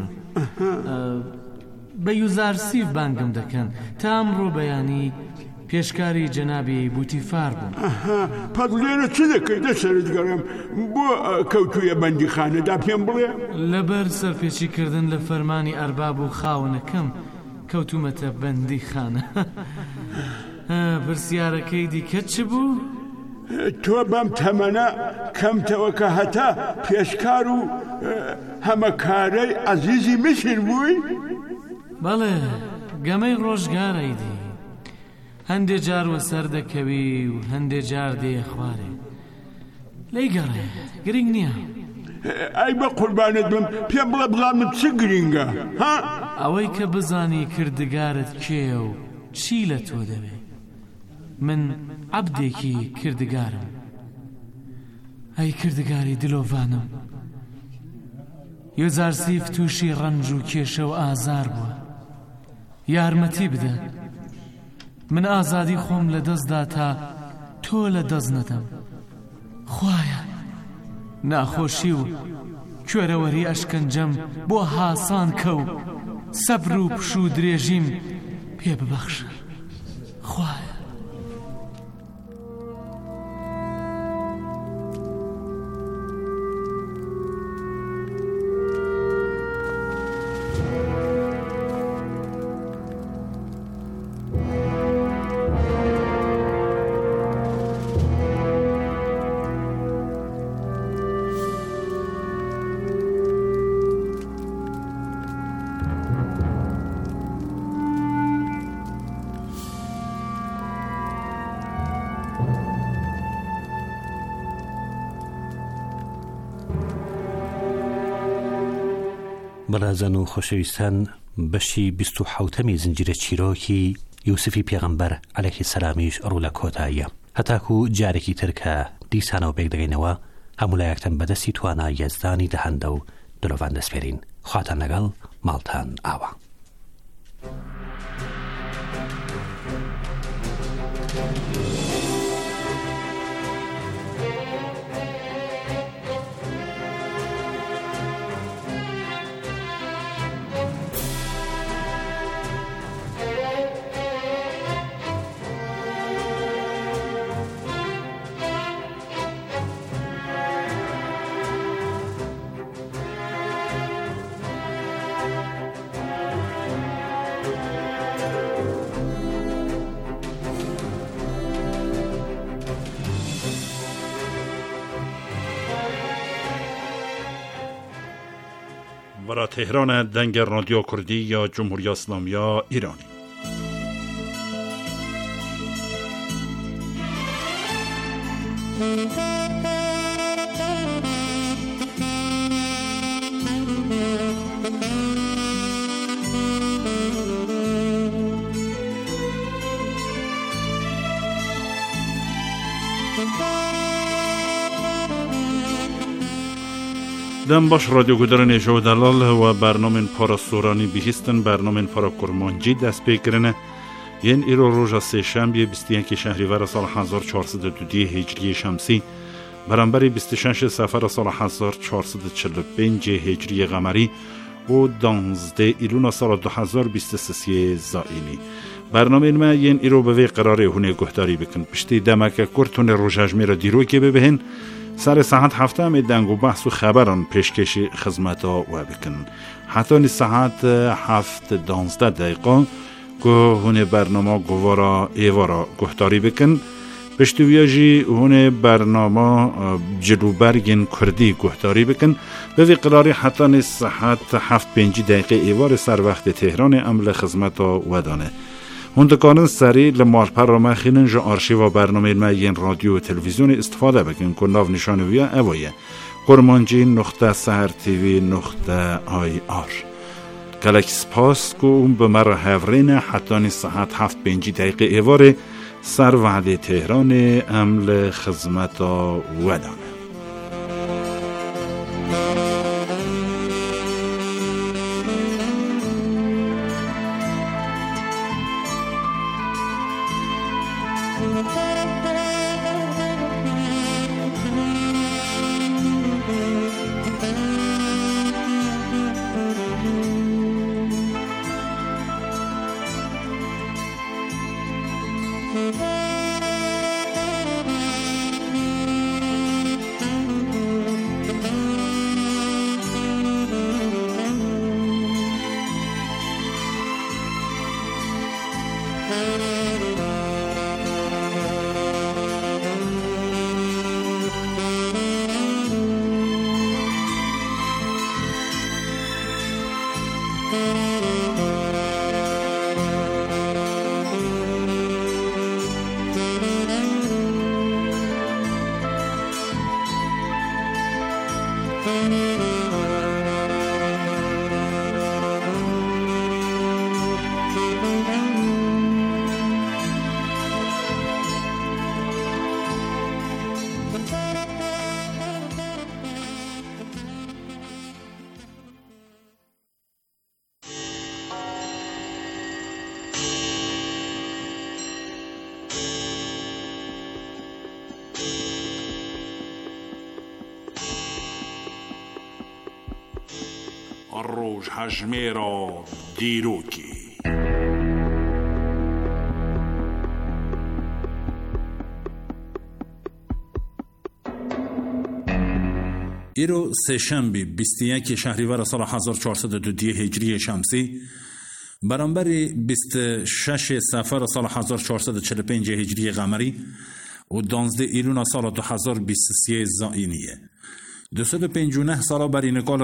Speaker 11: بە یوزارسیف بانگم دەکەن تا ئەمڕۆ بەیانی پێشکاری جەنابی بوتیفار بووم
Speaker 13: پەت لێرە چ دەکەی دەسەرت گەڕێم بۆ کەوتوویە بەندیخانەدا پێم بڵێ
Speaker 11: لەبەر سەرپێچیکردن لە فەرمانی ئەرباب و خاوەنەکەم کەوتومەتە بەندیخانە پرسیارەکەی دیکە چ بوو؟
Speaker 13: تۆ بەم تەمەنە کەمتەوە کە هەتا پێشکار و هەمەکارەی عەزیزی میسر بووی؟
Speaker 11: بەڵێ گەمەی ڕۆژگارەیدی هەندێ جار وە سەر دەکەوی و هەندێ جار دێ خوارێ لەی گەڕێ گرنگ نییە
Speaker 13: ئەی بە قوربانت بم پێم بڵێ بڵامت چ گرینگە ها؟
Speaker 11: ئەوەی کە بزانی کردگارت کێ و چی لە تۆ دەوێ من عەبدێکی کردگارم ئەی کردگاری دلۆڤانم یۆزارسیف تووشی ڕەنج و کێشە و ئازار بووە یارمەتی بدە من ئازادی خۆم لە دەستدا تا تۆ لە دەست نەدەم خوایە ناخۆشی و کوێرەوەری ئەشکەنجەم بۆ هاسان کە و سەبر و پش و درێژیم پێ ببەخشە خوایە
Speaker 7: بەرازەن و خۆشەویستان بەشی بیست و حەوتەمی زنجیرە چیرۆکی یوسفی پێغەمبەر عەلەیهی سەلامیش ڕوو لە کۆتاییە. هەتاکو جارێکی تر کە دیسانەوە پێک دەگەینەوە هەموو لایەکتن بەدەستی توانای یەزدانی دەهەندە و دلۆڤان دەسپێرین. خواتان لەگەڵ، ماڵتان ئاوا.
Speaker 18: برای تهران دنگ رادیو کردی یا جمهوری اسلامی یا ایرانی. دم باش رادیو گودرن جو دلال و برنامه پارا سورانی بیهستن برنامه پارا کرمانجی دست بگیرنه. ین ایرو روژا سه شنبه بیست و یک شهریور سال هزار و چهارصد و دو هجری شمسی برابر بیست و شش صفر سال هزار و چهارصد و چهل و پنج هجری قمری و دانزده ایلون سال دو هزار و بیست و سه زائینی. برنامه ما ین ایرو به قرار هونه گهداری بکن پشتی دمک کرتون روژاج میرا دیرو که ببهن سر ساعت هفته هم دنگ و بحث و خبران پیشکش خدمت ها و بکن. حتی ساعت هفت دانزده دقیقه که هونه برنامه گوارا ایوارا گهداری بکن. پشتی ویاجی هونه برنامه جلوبرگین کردی گهداری بکن. به قراری حتی ساعت هفت پنج دقیقه ایوار سر وقت تهران عمل خدمت ها و دانه. هندکارن سری لمالپر را مخینن جا آرشیو برنامه المعین رادیو و تلویزیون استفاده بکن که ناو نشانویه اوایه قرمانجی نقطه سهر تیوی نقطه آی آر. کلک سپاس که اون به مرا هفرین حتی ساعت هفت پنجی دقیقه ایواره سر وعده تهران عمل خدمت ودانه. روش هجمیرا دیروکی ایرو سه شنبه بیست و یک شهریور سال هزار و چهارصد و دو هجری شمسی برابر بیست و شش صفر سال هزار و چهارصد و چهل و پنج هجری قمری و دانزده ایلون سال دو هزار و بیست و سه زائینیه. دویست و پنجاه و نه سال برای نقال